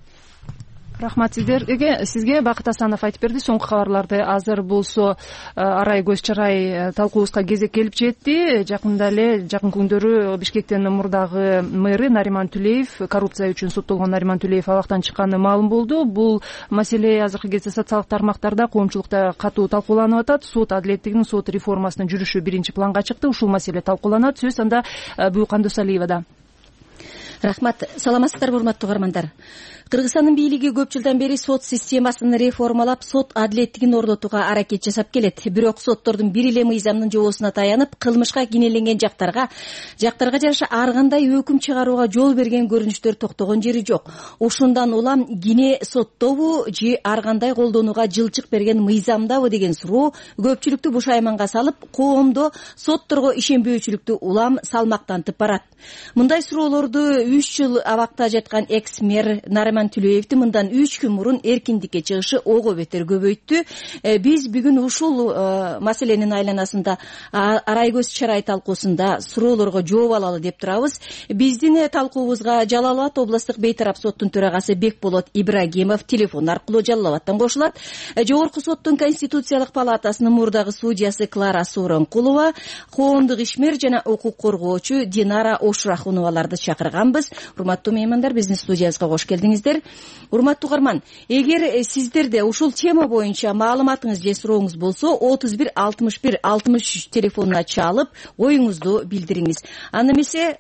Рахмат сизге. Бакыт Асанов айтып берди. Соңку кабарларды азыр болсо Арай көз чарай талкуубузга кезек келип жетти. Жакында эле жакын күндөрү Бишкектин мурдагы мэры Нариман Түлеев, коррупция үчүн соттолгон Нариман Түлеев абактан чыкканы маалым болду. Бул маселе азыркы кезде социалдык тармактарда, коомчулукта катуу талкууланып атат. Сот адилеттигинин, сот реформасынын жүрүшү биринчи планга чыкты. Ушул маселе талкууланат. Сөз анда Буюкан Досалиевада. Рахмат. Саламатсыздарбы, урматтуу угармандар. Кыргызстандын бийлиги көп жылдан бери сот системасын реформалап, сот адилеттигин орнотууга аракет жасап келет. Бирок соттордун бир эле мыйзамдын жобосуна таянып, кылмышка кинеленген жактарга жараша ар кандай өкүм чыгарууга жол берген көрүнүштөр токтогон жери жок. Ушундан улам кине соттобу же ар кандай колдонууга жылчык берген мыйзамдабы деген суроо көпчүлүктү бушайманга салып, коомдо сотторго ишенбөөчүлүктү улам салмактантып барат. Мындай суроолорду 3 жыл абакта жаткан экс-мэр Нариман Түлеевди мындан 3 күн мурун эркиндикке чыгышы ого бетер көбөйттү. Биз бүгүн ушул маселенин айланасында Арай көз чарай талкуусунда суроолорго жооп алалы деп турабыз. Биздин талкуубузга Жалал Абад областык бейтарап соттун төрагасы Бекболот Ибрагимов телефон аркылуу Жалал Абадтан кошулат. Жогорку соттун конституциялык палатасынын мурдагы судьясы Клара Сооронкулова, коомдук ишмер жана укук коргоочу Динара Ошурахуноваларды чакырганбыз. Урматтуу меймандар, биздин студиябызга кош келдиңиздер. Урматтуу угарман, эгер сиздерде ушул тема боюнча маалыматыңыз же сурооңуз болсо, 31 61 63 телефонуна чалып, оюңузду билдириңиз. Аны эмесе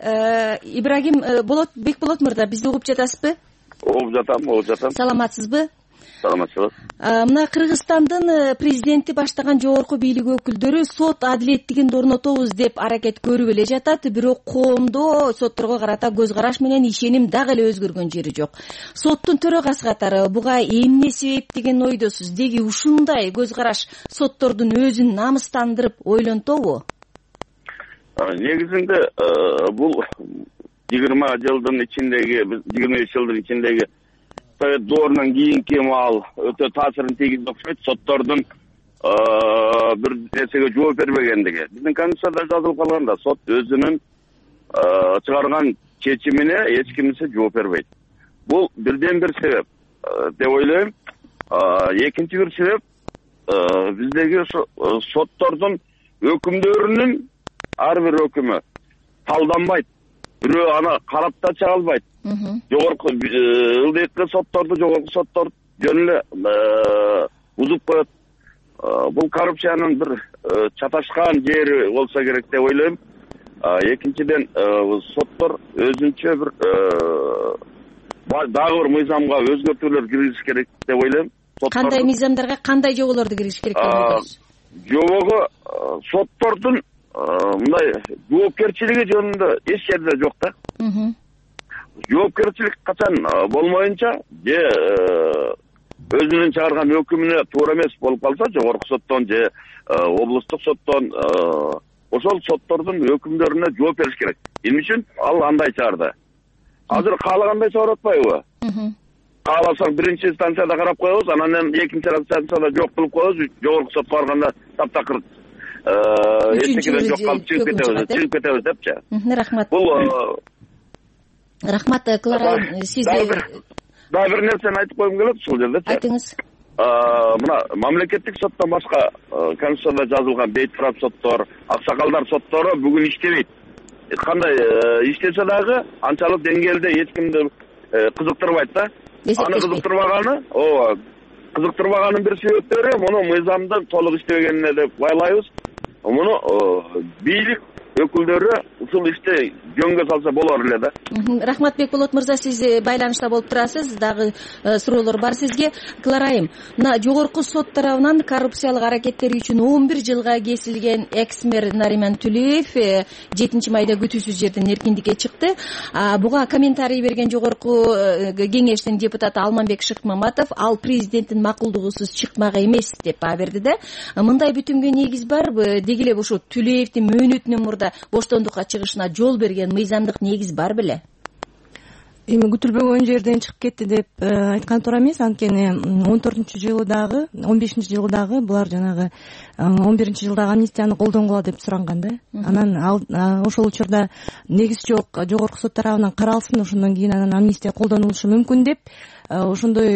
Ибрагим Бекболот мырза, бизди угуп жатасызбы? Угуп жатам. Саламатсызбы? саламатсызбы. Мына Кыргызстандын президенти баштаган жогорку бийлик өкүлдөрү сот адилеттигин орнотобуз деп аракет көрүп эле жатат, бирок коомдо сотторго карата көз караш менен ишеним дагы эле өзгөргөн жери жок. Соттун төрагасы катары буга эмне себеп деген ойдосуз? Деги ушундай көз караш соттордун өзүн намыстандырып ойлонтобу? Негизинде бул 20 жылдын ичиндеги, 23 жылдын ичиндеги Совет доорунан кийинки маал өтө таасирин тийгизип окшойт. Соттордун бир нерсеге жооп бербегендиги. Биздин конституцияда жазылып калганда сот өзүнүн чыгарган чечимине эч кимсе жооп бербейт. Бул бирден бир себеп деп ойлойм. Экинчи бир себеп биздеги соттордун өкүмдөрүнүн ар бир өкүмү талданбайт. Бирөө аны карап да чыга албайт. Жогорку ылдыйкы сотторду, жогорку соттор жөн эле бузуп коет. Бул коррупциянын бир чаташкан жери болсо керек деп ойлойм. Экинчиден соттор өзүнчө бир дагы бир мыйзамга өзгөртүүлөр киргизиш керек деп ойлойм. Кандай мыйзамдарга, кандай жоболорду киргизиш керек деп ойлойсуз? Жобого соттордун мындай жоопкерчилиги жөнүндө эч жерде жок да. Жоопкерчилик качан болмоюнча же өзүнүн чыгарган өкүмүнө туура эмес болуп калса, жогорку соттон же облустук соттон ошол соттордун өкүмдөрүнө жооп бериш керек. Эмне үчүн ал андай чыгарды? Азыр каалагандай чыгарып атпайбы? Кааласаң биринчи инстанцияда карап коебуз, анан экинчи инстанцияда жок кылып коебуз, жогорку сотко барганда таптакыр эчтекеден жок калып чыгып кетебиз депчи. Рахмат. Бул рахмат, Клара, сиз дагы бир нерсени айтып койгум келет ушул жерде. Айтыңыз. Мына мамлекеттик соттон башка конституцияда жазылган бейитправ соттор, аксакалдар соттору бүгүн иштебейт. Кандай иштесе дагы анчалык деңгээлде эч кимди кызыктырбайт да. Аны кызыктырбаганын бир себептери муну мыйзамдын толук иштебегенине деп байлайбыз. Муну бийлик өкүлдөрү ушул ишти жөнгө салса болор эле да. Рахмат Бекболот мырза, сиз байланышта болуп турасыз. Дагы суроолор бар сизге. Кларайым, мына жогорку сот тарабынан коррупциялык аракеттери үчүн 11 жылга кесилген экс-мэр Нариман Тулеев 7-майда күтүүсүз жерден эркиндикке чыкты. Буга комментарий берген жогорку кеңештин депутаты Алманбек Шыкмаматов ал президенттин макулдугусуз чыкмак эмес деп баа берди да. Мындай бүтүмгө негиз барбы? Деги эле ушу Тулеевдин мөөнөтүнөн мурда боштондукка чыгышына жол берген мыйзамдык негиз бар беле? Эми күтүлбөгөн жерден чыгып кетти деп айткан туура эмес. Анткени 14-жылдагы, 15-жылдагы булар жанагы 11-жылдагы амнистияны колдонгула деп суранган да. Анан ошол учурда негиз жок, жогорку сот тарабынан каралсын, ошондон кийин анан амнистия колдонулушу мүмкүн деп ошондой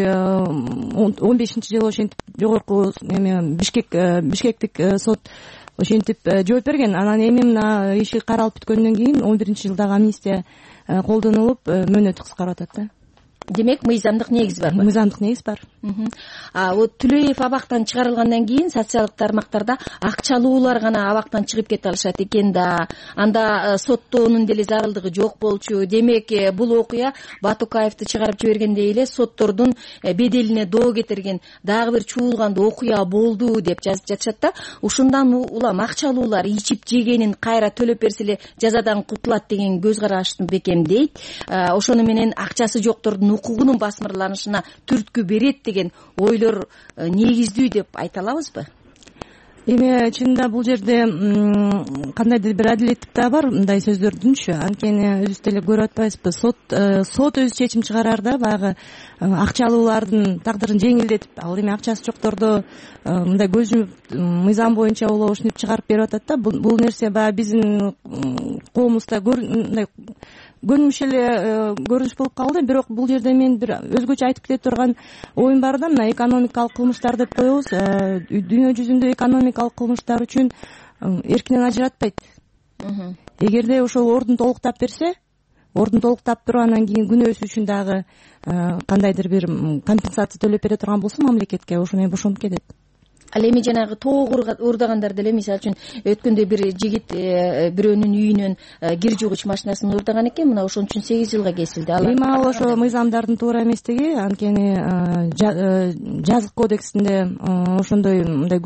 15-жылы ошентип жогорку Бишкектик сот ошентип жооп берген. Анан эми мына иши каралып бүткөндөн кийин 11-жылдагы амнистия колдонулуп мөөнөтү кыскарып атат да. Демек мыйзамдык негиз бар. Мыйзамдык негиз бар. Вот Тулеев абактан чыгарылгандан кийин социалдык тармактарда акчалуулар гана абактан чыгып кете алышат экен да. Анда соттоонун деле зарылдыгы жок болчу. Демек бул окуя Батукаевди чыгарып жибергендей эле соттордун беделине доо кетирген дагы бир чуулгандуу окуя болду деп жазып жатышат да. Ушундан улам акчалуулар ичип жегенин кайра төлөп берсе эле жазадан кутулат деген көз карашты бекемдейт. Ошону менен акчасы жоктордун укугунун басмырланышына түрткү берет деген ойлор негиздүү деп айта алабызбы? Эми чынында бул жерде кандайдыр бир адилеттик да бар мындай сөздөрдүнчү. Анткени өзүбүз деле көрүп атпайбызбы? Сот өзү чечим чыгарар да, баягы акчалуулардын тагдырын жеңилдетип, ал эми акчасы жокторду мындай көз жумуп мыйзам боюнча улоо ушинтип чыгарып берип атат да. Бул нерсе баягы биздин коомубузда мындай көнүмүш эле көрүнүш болуп калды. Бирок бул жерде мен бир өзгөчө айтып кете турган оюм бар да. Мына экономикалык кылмыштар деп коебуз. Дүйнө жүзүндө экономикалык кылмыштар үчүн эркинен ажыратпайт. Эгерде ошол ордун толуктап берсе, ордун толуктап туруп анан кийин күнөөсү үчүн дагы кандайдыр бир компенсация төлөп бере турган болсо мамлекетке, ошо менен бошонуп кетет. ал эми жанагы тоог уурдагандар деле мисалы үчүн өткөндө бир жигит бирөөнүн үйүнөн кир жуугуч машинасын уурдаган экен, мына ошон үчүн 8 жылга кесилди. Эми ал ошо мыйзамдардын туура эместиги, анткени жазык кодексинде ошондой мындай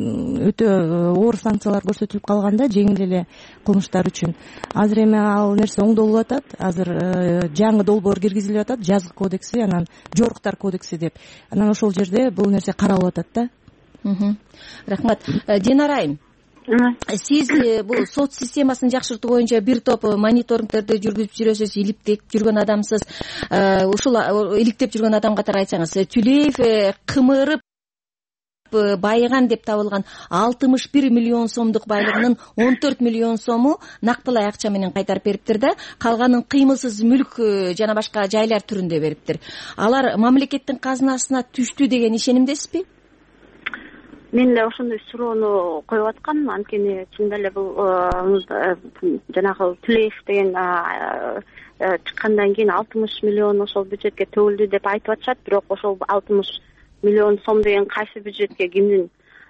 өтө оор санкциялар көрсөтүлүп калган да, жеңил эле кылмыштар үчүн. Азыр эми ал нерсе оңдолуп атат. Азыр жаңы долбоор киргизилип атат, жазык кодекси, анан жоруктар кодекси деп. Анан ошол жерде бул нерсе каралып атат да. Рахмат. Динара айым, сиз бул сот системасын жакшыртуу боюнча бир топ мониторингтерди жүргүзүп жүрөсүз, иликтеп жүргөн адамсыз. Ушул иликтеп жүргөн адам катары айтсаңыз, Түлеев кымырып байыган деп табылган 61 миллион сомдук байлыгынын 14 миллион сому нактылай акча менен кайтарып бериптир да, калганын кыймылсыз мүлк жана башка жайлар түрүндө бериптир. Алар мамлекеттин казынасына түштү деген ишенимдесизби? Мен да ошондой суроону коюп аткам. Анткени чынында эле бул жанагы Түлеев деген чыккандан кийин 60 миллион ошол бюджетке төгүлдү деп айтып атышат. Бирок ошол 60 миллион сом деген кайсы бюджетке, кимдин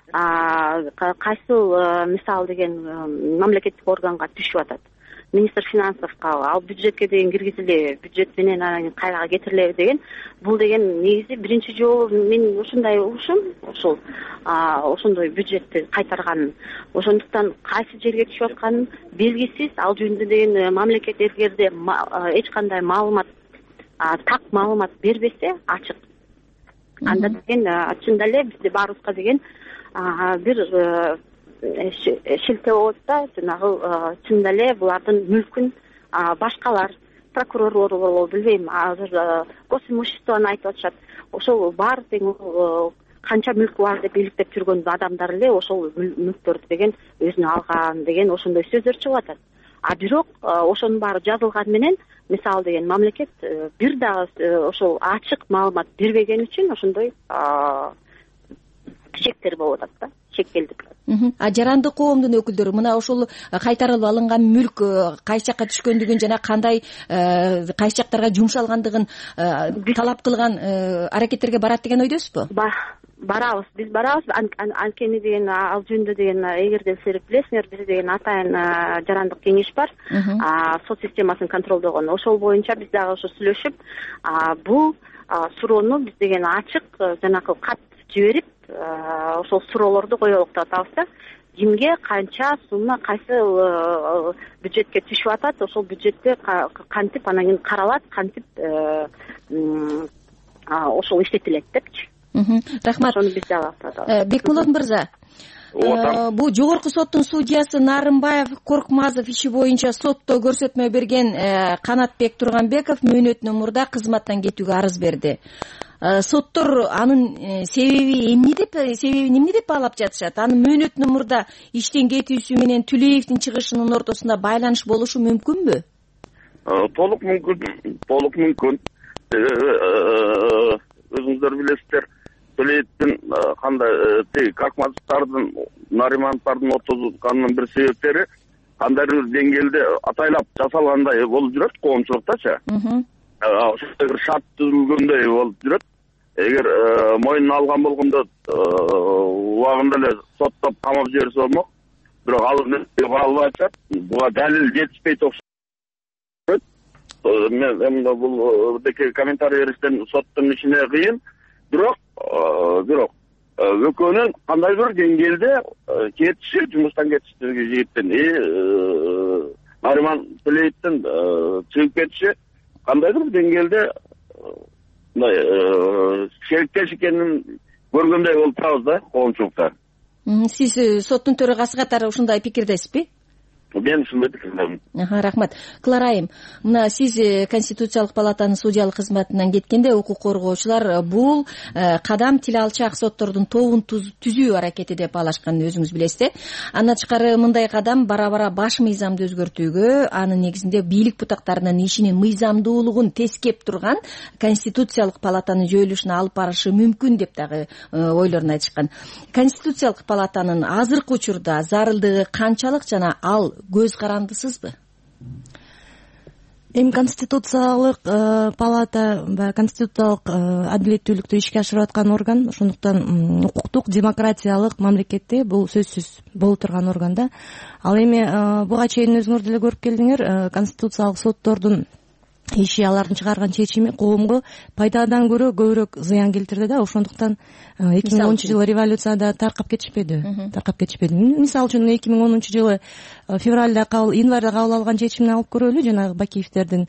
кайсыл мисал деген мамлекеттик органга түшүп атат? Министр финансовго ал бюджетке деген киргизили, бюджет менен анан кайрага кетирилеби деген. Бул деген негизи биринчи жолу мен ушундай угушум, ошол ошондой бюджетти кайтарганын. Ошондуктан кайсы жерге түшүп атканын белгисиз. Ал жөнүндө деген мамлекет эгерде эч кандай маалымат, так маалымат бербесе, ачык, анда деген чында эле бизде баарыбызга деген бир шилтөө болот да, жанагы чында эле булардын мүлкүн башкалар, прокурорлор болобу билбейм, азыр госимуществону айтып атышат. Ошол бар тең канча мүлкү бар деп иликтеп жүргөн адамдар эле ошол мүлктөрдү деген өзүнө алган деген ошондой сөздөр чыгып атат. Бирок ошонун баары жазылган менен мисалы деген мамлекет бир дагы ошол ачык маалымат бербеген үчүн ошондой шектер болуп атат да, шекелдик. Жарандык коомдун өкүлдөрү мына ошол кайтарылып алынган мүлк кайсы жакка түшкөндүгүн жана кандай кайсы жактарга жумшалгандыгын талап кылган аракеттерге барат деген ойдосузбу? Барабыз, биз барабыз. Анткени деген ал жөнүндө деген эгерде силер билесиңер, бизде деген атайын жарандык кеңеш бар, сот системасын контролдогон. Ошол боюнча биз дагы ошо сүйлөшүп, бул суроону биз деген ачык жанакы кат жиберип, ошол суроолорду коелук деп атабыз да. Кимге канча сумма кайсы бюджетке түшүп атат, ошол бюджетте кантип анан кийин каралат, кантип ошол иштетилет депчи. Рахмат. Бекболот мырза, бул жогорку соттун судьясы Нарымбаев Коркмазов иши боюнча сотто көрсөтмө берген Канатбек Турганбеков мөөнөтүнөн мурда кызматтан кетүүгө арыз берди. Соттор анын себебин эмне деп баалап жатышат? Анын мөөнөтүнөн мурда иштен кетүүсү менен Түлеевдин чыгышынын ортосунда байланыш болушу мүмкүнбү? Толук мүмкүн. Өзүңүздөр билесиздер, Түлеевдин кандай Коркмазовдордун, Наримановдордун отузганынын бир себептери кандайдыр бир деңгээлде атайлап жасалгандай болуп жүрөт коомчулуктачы. Ошондой бир шарт түзүлгөндөй болуп жүрөт. Эгер мойнуна алган болгондо убагында эле соттоп камап жиберсе болмок. Бирок ал алып атышат. Буга далил жетишпейт окшойт. Мен бул деке комментарий бериштен соттун ишине кыйын. Бирок экөөнүн кандайдыр деңгээлде кетиши, жумуштан кетиштиги жигиттин Нариман Түлеевдин чыгып кетиши кандайдыр деңгээлде шериктеш экенин көргөндөй болуп турабыз да коомчулукта. Сиз соттун төрагасы катары ушундай пикирдесизби? Мен ушундай пикирдемин. Рахмат. Клара айым, мына сиз Конституциялык палатанын судьялык кызматынан кеткенде укук коргоочулар бул кадам тил алчак соттордун тобун түзүү аракети деп баалашканын өзүңүз билесиз. Андан тышкары мындай кадам бара-бара баш мыйзамды өзгөртүүгө, анын негизинде бийлик бутактарынын ишинин мыйзамдуулугун тескеп турган Конституциялык палатанын жойулушуна алып барышы мүмкүн деп дагы ойлорун айтышкан. Конституциялык палатанын азыркы учурда зарылдыгы канчалык жана ал көз карандысызбы? эми конституциялык палата баягы конституциялык адилеттүүлүктү ишке ашырып аткан орган, ошондуктан укуктук демократиялык мамлекетте бул сөзсүз боло турган орган да. Ал эми буга чейин өзүңөр деле көрүп келдиңер, конституциялык соттордун иши, алардын чыгарган чечими коомго пайдадан көрө көбүрөөк зыян келтирди да. Ошондуктан 2010-жылы революцияда таркап кетишпеди. Мисалы үчүн 2010-жылы февралда январда кабыл алган чечимди алып көрөлү. Жанагы Бакиевдердин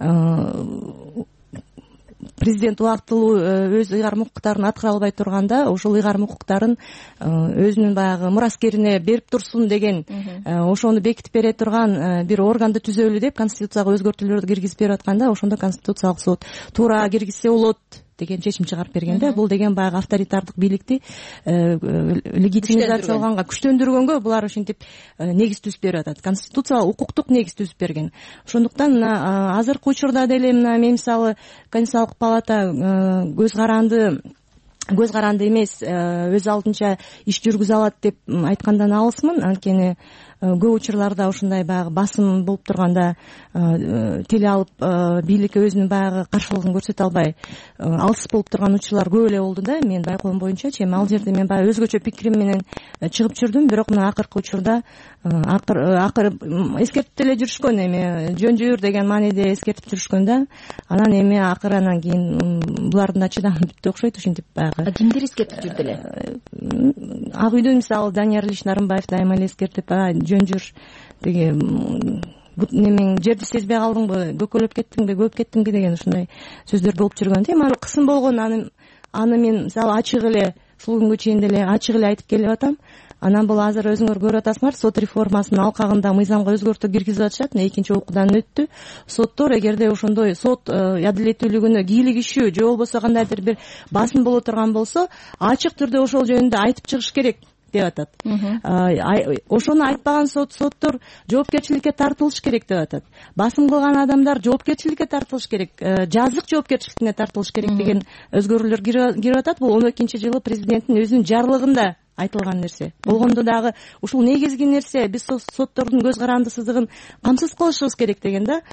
президент убактылуу өз ыйгарым укуктарын аткара албай турганда, ошол ыйгарым укуктарын өзүнүн баягы мураскерине берип турсун деген, ошону бекитип бере турган бир органды түзөлү деп конституцияга өзгөртүүлөрдү киргизип берип атканда, ошондо конституциялык сот туура киргизсе болот деген чечим чыгарып берген да. Бул деген баягы авторитардык бийликти легитимизациялаганга, күчтөндүргөнгө булар ушинтип негиз түзүп берип атат. Конституция укуктук негиз түзүп берген. Ошондуктан азыркы учурда деле мына мен мисалы Конституциялык палата көз каранды эмес, өз алдынча иш жүргүзө алат деп айткандан алысмын. Анткени көп учурларда ушундай баягы басым болуп турганда тил алып бийликке өзүнүн баягы каршылыгын көрсөтө албай алыс болуп турган учурлар көп эле болду да. Мен байкоом боюнчачы эми ал жерде мен баягы өзгөчө пикирим менен чыгып жүрдүм, бирок мына акыркы учурда акыры эскертип деле жүрүшкөн, эми жөн жүйүр деген мааниде эскертип жүрүшкөн да. Анан эми акыры анан кийин булардын да чыдамы бүттү окшойт. Ушинтип баягы кимдер эскертип жүрдү эле? Ак үйдөн мисалы Данияр Ильич Нарымбаев дайыма эле эскертип, жөн жүр деге немең жерди сезбей калдыңбы, көкөлөп кеттиңби, көп кеттиңби деген ушундай сөздөр болуп жүргөн. Эми аны кысым болгон, аны мен мисалы ачык эле ушул күнгө чейин деле ачык эле айтып келип атам. Анан бул азыр өзүңөр көрүп атасыңар, сот реформасынын алкагында мыйзамга өзгөртүү киргизип атышат. Экинчи окуудан өттү. Соттор эгерде ошондой сот адилеттүүлүгүнө кийлигишүү же болбосо кандайдыр бир басым боло турган болсо, ачык түрдө ошол жөнүндө айтып чыгыш керек деп атат. Ошону айтпаган соттор жоопкерчиликке тартылыш керек деп атат. Басым кылган адамдар жоопкерчиликке тартылыш керек, жазык жоопкерчиликке тартылыш керек деген өзгөрүүлөр кирип атат. Бул 12-жылы президенттин өзүнүн жарлыгында айтылган нерсе. Болгондо дагы ушул негизги нерсе, биз соттордун көз карандысыздыгын камсыз кылышыбыз керек деген да.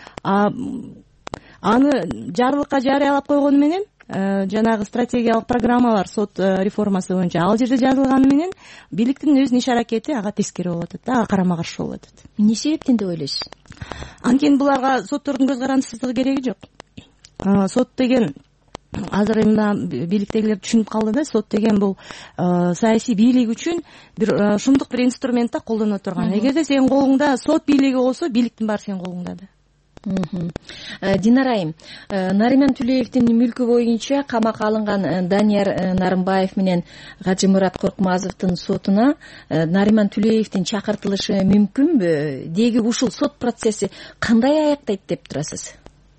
Аны жарлыкка жарыялап койгону менен жанагы стратегиялык программалар сот реформасы боюнча ал жерде жазылганы менен бийликтин өзүнүн иш аракети ага тескери болуп атат да, ага карама каршы болуп атат. Эмне себептен деп ойлойсуз? Анткени буларга соттордун көз карандысыздыгы кереги жок. Сот деген азыр эми бийликтегилер түшүнүп калды да, сот деген бул саясий бийлик үчүн бир шумдук бир инструмент да, колдоно турган. Эгерде сенин колуңда сот бийлиги болсо, бийликтин баары сенин колуңда да. Динара айым, Нариман Түлеевдин мүлкү боюнча камакка алынган Данияр Нарымбаев менен Кажымурат Коркмазовдун сотуна Нариман Түлеевдин чакыртылышы мүмкүнбү? Деги ушул сот процесси кандай аяктайт деп турасыз?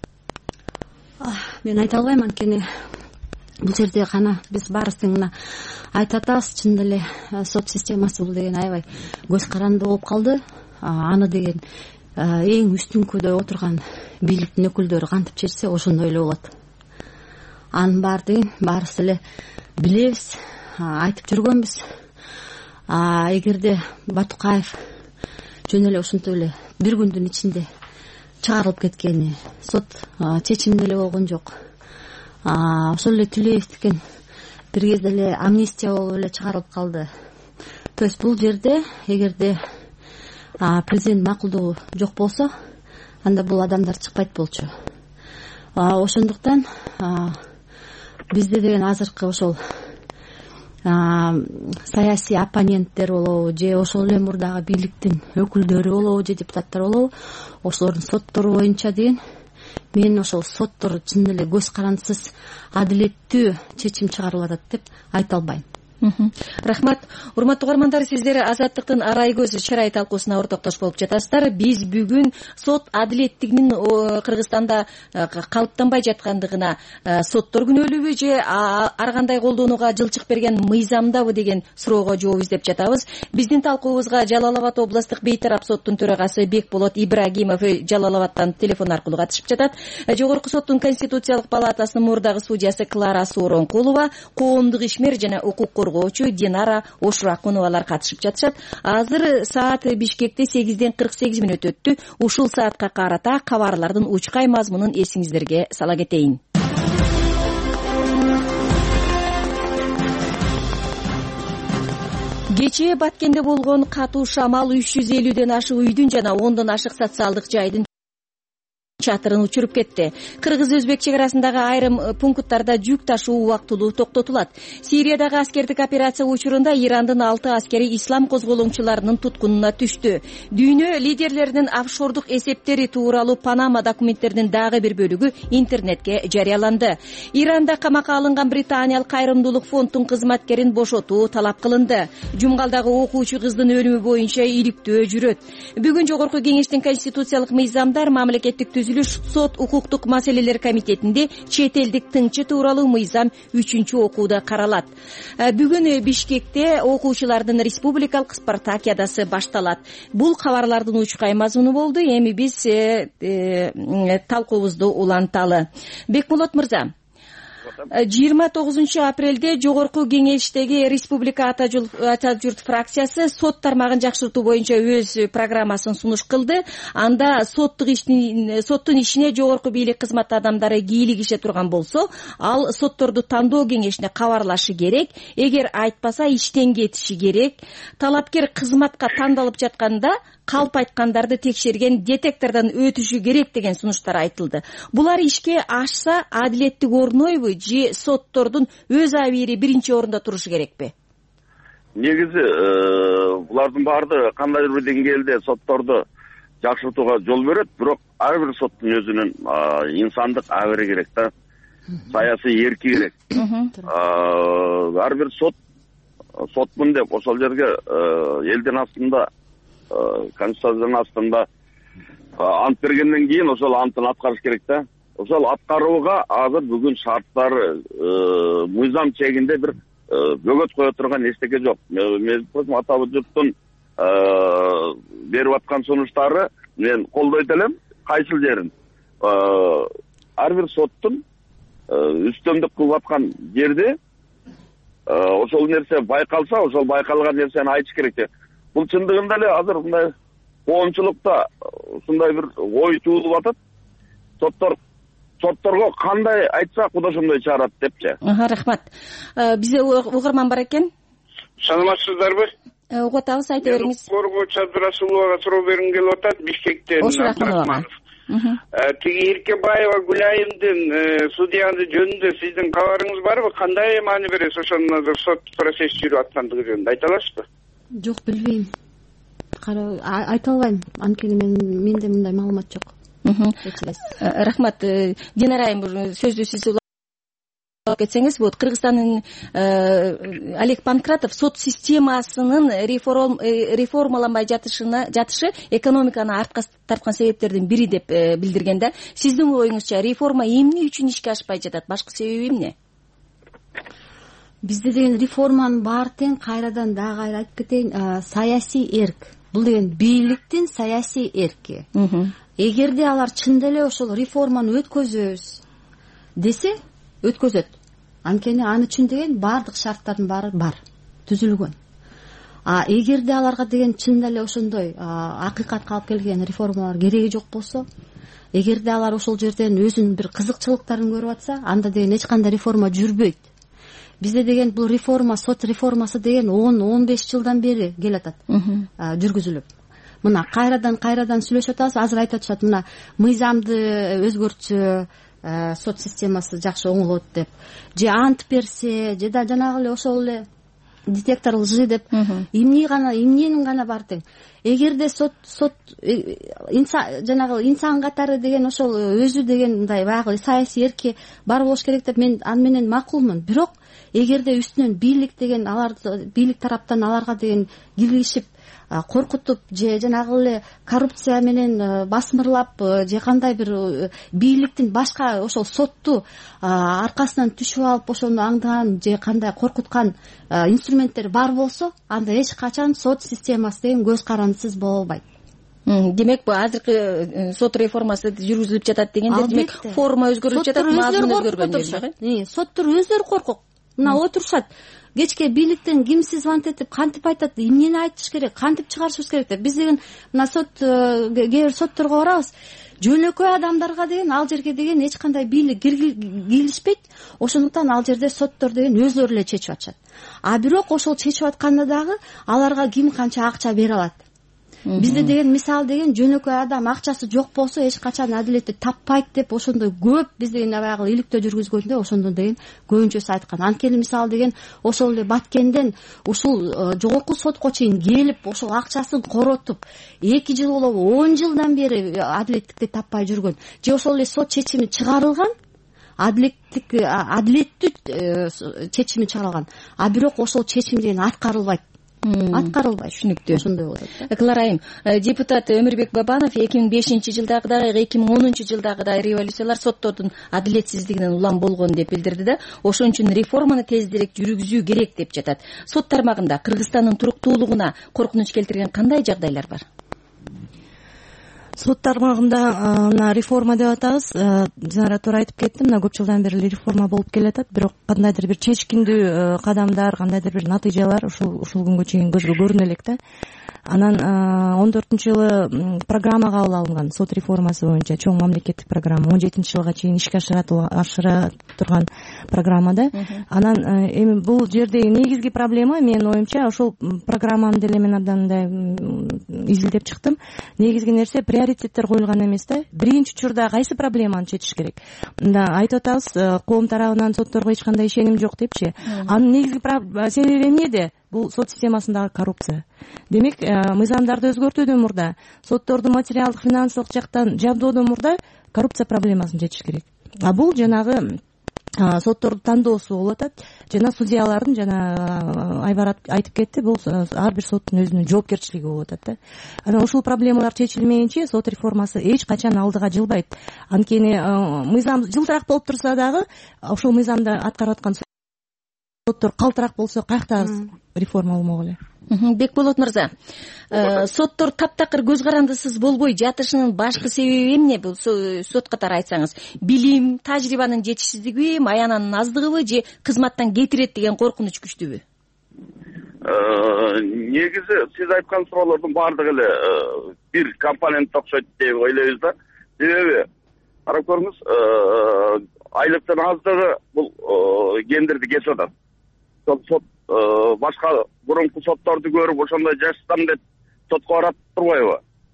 Мен айта албайм, анткени бул жерде гана биз баарысын мына айтып атабыз. Чын эле сот системасы бул деген аябай көз каранды болуп калды. Аны деген эң үстүңкүдө отурган бийликтин өкүлдөрү кантип чечсе ошондой эле болот. Анын баардыгын баарыбыз эле билебиз, айтып жүргөнбүз. Эгерде Батукаев жөн эле ушинтип эле бир күндүн ичинде чыгарылып кеткени, сот чечими деле болгон жок. Ошол эле Түлеевдикен бир кезде эле амнистия болуп эле чыгарылып калды. То есть бул жерде эгерде президент макулдугу жок болсо, анда бул адамдар чыкпайт болчу. Ошондуктан бизде деген азыркы ошол саясий оппоненттер болобу же ошол эле мурдагы бийликтин өкүлдөрү болобу же депутаттар болобу, ошолордун соттору боюнча деген мен ошол соттор чын эле көз карандысыз адилеттүү чечим чыгарылып атат деп айта албайм. Рахмат. Урматтуу угармандар, сиздер Азаттыктын арай көз чырай талкуусуна ортоктош болуп жатасыздар. Биз бүгүн сот адилеттигинин Кыргызстанда калыптанбай жаткандыгына, соттор күнөөлүүбү же ар кандай колдонууга жылчык берген мыйзамдабы деген суроого жооп издеп жатабыз. Биздин талкуубузга Жалал Абад облустук бейтарап соттун төрагасы Бекболот Ибрагимов Жалал-Абадтан телефон аркылуу катышып жатат. Жогорку соттун Конституциялык палатасынын мурдагы судьясы Клара Сооронкулова, коомдук ишмер жана укук коргоочу Динара Ошуракуновалар катышып жатышат. Азыр саат Бишкекте 8:48 өттү. Ушул саатка карата кабарлардын учкай мазмунун эсиңиздерге сала кетейин. Кечээ Баткенде болгон катуу шамал 350ден ашык үйдүн жана 10дон ашык социалдык жайдын чатырын учуруп кетти. Кыргыз-өзбек чек арасындагы айрым пункттарда жүк ташуу убактылуу токтотулат. Сириядагы аскердик операция учурунда Ирандын 6 аскери ислам козголоңчуларынын туткунуна түштү. Дүйнө лидерлеринин офшордук эсептери тууралуу Панама документтеринин дагы бир бөлүгү интернетке жарыяланды. Иранда камакка алынган британиялык кайрымдуулук фонддун кызматкерин бошотуу талап кылынды. Жумгалдагы окуучу кыздын өлүмү боюнча иликтөө жүрөт. Бүгүн Жогорку Кеңештин конституциялык мыйзамдар мамлекеттик сот укуктук маселелер комитетинде чет элдик тыңчы тууралуу мыйзам 3-окууда каралат. Бүгүн Бишкекте окуучулардын республикалык спартакиадасы башталат. Бул кабарлардын учкай мазмуну болду. Эми биз талкуубузду уланталы. Бекмулот мырза, 29 апрелде Жогорку Кеңештеги Республика Ата журт фракциясы сот тармагын жакшыртуу боюнча өз программасын сунуш кылды. Анда соттун ишине жогорку бийлик кызмат адамдары кийлигише турган болсо, ал сотторду тандоо кеңешине кабарлашы керек. Эгер айтпаса, иштен кетиши керек. Талапкер кызматка тандалып жатканда калп айткандарды текшерген детектордон өтүшү керек деген сунуштар айтылды. Булар ишке ашса, адилеттик орнойбу же соттордун өз абийири биринчи орунда турушу керекпи? Негизи булардын баардыгы кандайдыр бир деңгээлде сотторду жакшыртууга жол берет, бирок ар бир соттун өзүнүн инсандык абийири керек да. Саясий эрки керек. Ар бир сотмун деп ошол жерге элдин астында конституциянын астында ант бергенден кийин ошол антын аткарыш керек да. Ошол аткарууга азыр бүгүн шарттары мыйзам чегинде бир бөгөт кое турган эчтеке жок. Мен ата журттун берип аткан сунуштары мен колдойт элем. Кайсыл жерин ар бир соттун үстөмдүк кылып аткан жерде ошол нерсе байкалса, ошол байкалган нерсени айтыш керек. Бул чындыгында эле азыр мындай коомчулукта ушундай бир ой туулуп атат. Сотторго кандай айтса куда ошондой чыгарат депчи. Рахмат. Бизде угарман бар экен. Саламатсыздарбы? Угуп атабыз, айта бериңиз. Коргоочу Абдурасуловага суроо бергим келип атат Бишкектен. Тиги Иркебаева Гуляевдин судьяны жөнүндө сиздин кабарыңыз барбы? Кандай маани бересиз ошонун азыр сот процесси жүрүп аткандыгы жөнүндө айта аласызбы? Жок, билбейм. Айта албайм. Анткени менде мындай маалымат жок. Рахмат. Динара айым, сөздү сиз улап кетсеңиз, вот Кыргызстандын Олег Панкратов сот системасынын реформаланбай жатышы экономиканы артка тарткан себептердин бири деп билдирген да. Сиздин оюңузча реформа эмне үчүн ишке ашпай жатат? Башкы себеби эмне? Бизде деген реформанын баары тең, кайрадан дагы айтып кетейин, саясий эрк. Бул деген бийликтин саясий эрки. Эгерде алар чын эле ошол реформаны өткөзөбүз десе, өткөзөт. Анткени аны үчүн деген баардык шарттардын баары бар, түзүлгөн. Эгерде аларга деген чын эле ошондой акыйкатка алып келген реформалар кереги жок болсо, эгерде алар ошол жерден өзүнүн бир кызыкчылыктарын көрүп атса, анда деген эч кандай реформа жүрбөйт. Бизде деген бул реформа, сот реформасы деген 10-15 жылдан бери келатат, жүргүзүлүп. Мына кайрадан сүйлөшүп атабыз, азыр айтып атышат, мына мыйзамды өзгөртсө, сот системасы жакшы оңолот деп. Же ант берсе, же да жанагы эле ошол эле детектор лжи деп эмненин гана бар тең. Эгерде сот жанагы инсан катары деген ошол өзү деген мындай баягы саясий эрки бар болуш керек деп мен аны менен макулмун. Бирок эгерде үстүнөн бийлик деген бийлик тараптан аларга деген киргишип коркутуп же жанагы эле коррупция менен басмырлап же кандай бир бийликтин башка ошол сотту аркасынан түшүп алып ошону аңдаган же кандай коркуткан инструменттер бар болсо, анда эч качан сот системасы деген көз карандысыз боло албайт. Демек, бул азыркы сот реформасы жүргүзүлүп жатат дегенде, демек форма өзгөрүп жатат, мазмун өзгөргөн жок. Соттор өздөрү коркок. Мына отурушат. кечке бийликтен кимси звонить этип кантип айтат, эмнени айтыш керек, кантип чыгарышыбыз керек деп. Биз деген мына сот, кээ бир сотторго барабыз, жөнөкөй адамдарга деген ал жерге деген эч кандай бийлик киргизбейт. Ошондуктан ал жерде соттор деген өзлөрү эле чечип атышат. А бирок ошол чечип атканда дагы аларга ким канча акча бере алат. Бизде деген мисал деген жөнөкөй адам акчасы жок болсо эч качан адилетти таппайт деп ошондой көп биз деген баягы иликтөө жүргүзгөндө ошондо деген көбүнчөсү айткан. Анткени мисал деген ошол эле Баткенден ушул жогорку сотко чейин келип ошол акчасын коротуп 2 жыл болобу 10 жылдан бери адилеттикти таппай жүргөн же ошол эле сот чечими чыгарылган, адилеттүү чечими чыгарылган, а бирок ошол чечим деген аткарылбайт. Түшүнүктүү. Ошондой болот. Клара айым, депутат Өмүрбек Бабанов 2005-жылдагыдай, 2010-жылдагыдай революциялар соттордун адилетсиздигинен улам болгон деп билдирди да, ошон үчүн реформаны тезирээк жүргүзүү керек деп жатат. Сот тармагында Кыргызстандын туруктуулугуна коркунуч келтирген кандай жагдайлар бар? Сот тармагында мына реформа деп атабыз. Жанара туура айтып кетти, мына көп жылдан бери реформа болуп келатат, бирок кандайдыр бир чечкиндүү кадамдар, кандайдыр бир натыйжалар ушул күнгө чейин көзгө көрүнө элек да. Анан 14-жылы программа кабыл алынган, сот реформасы боюнча чоң мамлекеттик программа 17-жылга чейин ишке ашыра турган программада. Анан эми бул жердеги негизги проблема менин оюмча ошол программаны деле мен абдан изилдеп чыктым. Негизги нерсе приоритеттер коюлган эмес да. Биринчи учурда кайсы проблеманы чечиш керек? Мында айтып атабыз, коом тарабынан сотторго эч кандай ишеним жок депчи. Анын негизги себеби эмнеде? Бул сот системасындагы коррупция. Демек, мыйзамдарды өзгөртүүдөн мурда, сотторду материалдык, финансылык жактан жабдоодон мурда коррупция проблемасын чечиш керек. А бул жанагы соттордун тандоосу болуп атат. Жана судьялардын, жана Айбар айтып кетти, бул ар бир соттун өзүнүн жоопкерчилиги болуп атат да. Анан ушул проблемалар чечилмейинче сот реформасы эч качан алдыга жылбайт. Анткени мыйзам жылтыраак болуп турса дагы, ошол мыйзамды аткарып аткан соттор калтыраак болсо каякта реформа болмок эле. Бекболот мырза, соттор таптакыр көз карандысыз болбой жатышынын башкы себеби эмне? Бул сот катары айтсаңыз, билим, тажрыйбанын жетишсиздигиби, маянанын аздыгыбы же кызматтан кетирет деген коркунуч күчтүүбү? Негизи сиз айткан суроолордун баардыгы эле бир компонент окшойт деп ойлойбуз да. Себеби карап көрүңүз, айлыктын аздыгы бул гендерди кесип атат. Сот башка мурунку сотторду көрүп ошондой жашсам деп сотко барат турбайбы?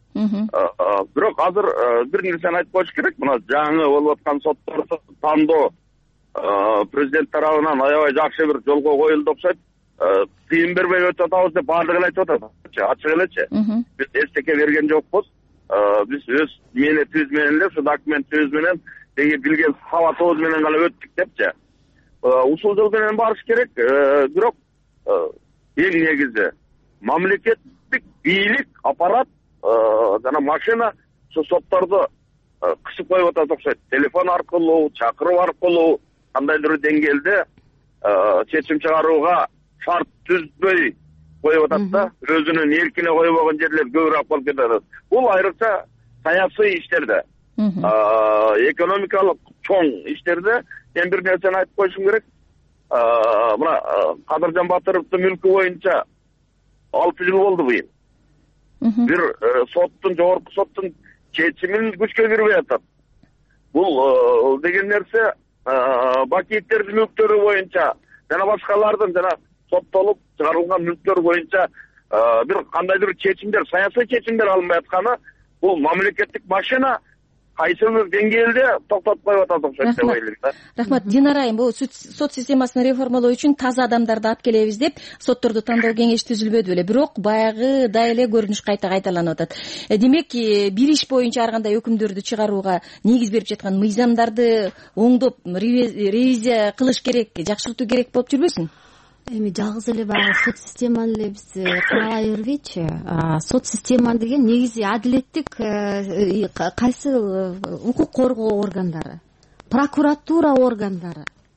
Бирок азыр бир нерсени айтып коюш керек. Мына жаңы болуп аткан сотторду тандоо президент тарабынан аябай жакшы бир жолго коюлду окшойт. Тыйын бербей өтүп атабыз деп баардыгы эле айтып атат. Ачык элечи. Биз эстеке берген жокпуз. Биз өз мээнетибиз менен эле, ушу документибиз менен, деги билген сабатыбыз менен гана өттүк депчи. Ушул жол менен барыш керек. Бирок эң негизи мамлекеттик бийлик, аппарат жана машина ушу сотторду кысып коюп атат окшойт. Телефон аркылуу, чакыруу аркылуу кандайдыр деңгээлде чечим чыгарууга шарт түзбөй коюп атат да. Өзүнүн эркине койбогон жерлер көбүрөөк болуп кетет. Бул айрыкча саясий иштерде, экономикалык чоң иштерде мен бир нерсени айтып коюшум керек. Мына Кадыржан Батыровдун мүлкү боюнча 6 жыл болду быйыл. Бир соттун, жогорку соттун чечимин күчкө кирбей атат. Бул деген нерсе бакиеттердин мүлктөрү боюнча жана башкалардын жана соттолуп чыгарылган мүлктөр боюнча бир кандайдыр чечимдер, саясий чечимдер алынбай атканы бул мамлекеттик машина кайсы бир деңгээлде токтотуп коюп атат окшойт деп ойлойм да. Рахмат. Динара айым, бул сот системасын реформалоо үчүн таза адамдарды алып келебиз деп сотторду тандоо кеңеши түзүлбөдү беле. Бирок баягыдай эле көрүнүш кайта кайталанып атат. Демек, бир иш боюнча ар кандай өкүмдөрдү чыгарууга негиз берип жаткан мыйзамдарды оңдоп, ревизия кылыш керек, жакшыртуу керек болуп жүрбөйсүң? Эми жалгыз эле баягы сот системаны эле биз карабай бербейчи. Сот система деген негизи адилеттик кайсы укук коргоо органдары, прокуратура органдары,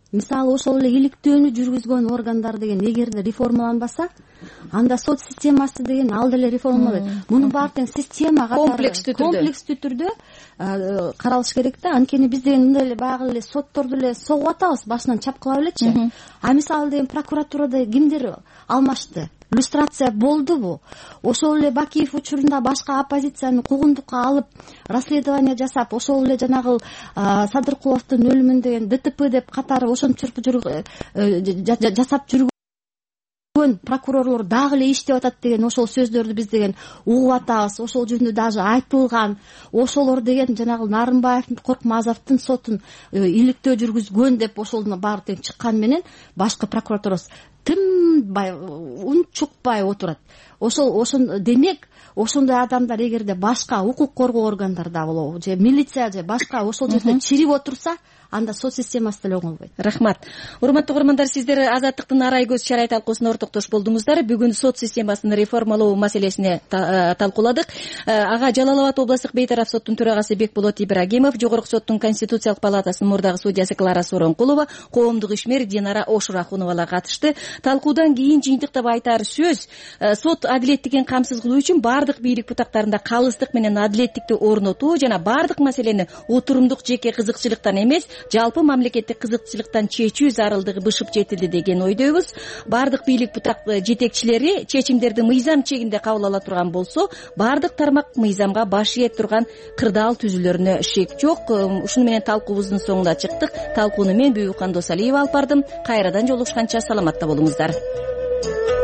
мисалы ошол эле иликтөөнү жүргүзгөн органдар деген эгерде реформаланбаса, анда сот системасы деген ал деле реформаланбайт. Мунун баары тең система катары комплекстүү түрдө каралыш керек да. Анткени биз деген мындай эле баягы эле сотторду эле согуп атабыз, башынан чапкылап элечи. А мисалы деген прокуратурада кимдер алмашты? Иллюстрация болдубу? Ошол эле Бакиев учурунда башка оппозицияны куугундукка алып, расследование жасап, ошол эле жанагы Садыркуловдун өлүмүн деген ДТП деп катары ошентип жасап жүргөн прокурорлор дагы эле иштеп атат деген ошол сөздөрдү биз деген угуп атабыз. Ошол жөнүндө даже айтылган. Ошолор деген жанагы Нарымбаев, Коркмазовдун сотун иликтөө жүргүзгөн деп ошолдун баары тең чыккан менен башкы прокуратурасы тынбай, унчукпай отурат. Ошон демек ошондой адамдар эгерде башка укук коргоо органдарда болобу же милиция же башка ошол жерде чирип отурса, анда сот системасы деле оңолбойт. Рахмат. Урматтуу угармандар, сиздер Азаттыктын арай көз чарай талкуусуна ортоктош болдуңуздар. Бүгүн сот системасын реформалоо маселесине талкууладык. Ага Жалал Абад областык бейтараф соттун төрагасы Бекболот Ибрагимов, Жогорку соттун Конституциялык палатасынын мурдагы судьясы Клара Сооронкулова, коомдук ишмер Динара Ошурахуновалар катышты. Талкуудан кийин жыйынтыктап айтар сөз, сот адилеттигин камсыз кылуу үчүн бардык бийлик бутактарында калыстык менен адилеттикти орнотуу жана бардык маселени отурумдук жеке кызыкчылыктан эмес, жалпы мамлекеттик кызыкчылыктан чечүү зарылдыгы бышып жетилди деген ойдойбуз. Бардык бийлик бутак жетекчилери чечимдерди мыйзам чегинде кабыл ала турган болсо, бардык тармак мыйзамга баш ийе турган кырдаал түзүлөрүнө шек жок. Ушуну менен талкуубуздун соңуна чыктык. Талкууну мен Бүйүкхан Досалиева алып бардым. Кайрадан жолугушканча саламатта болуңуздар.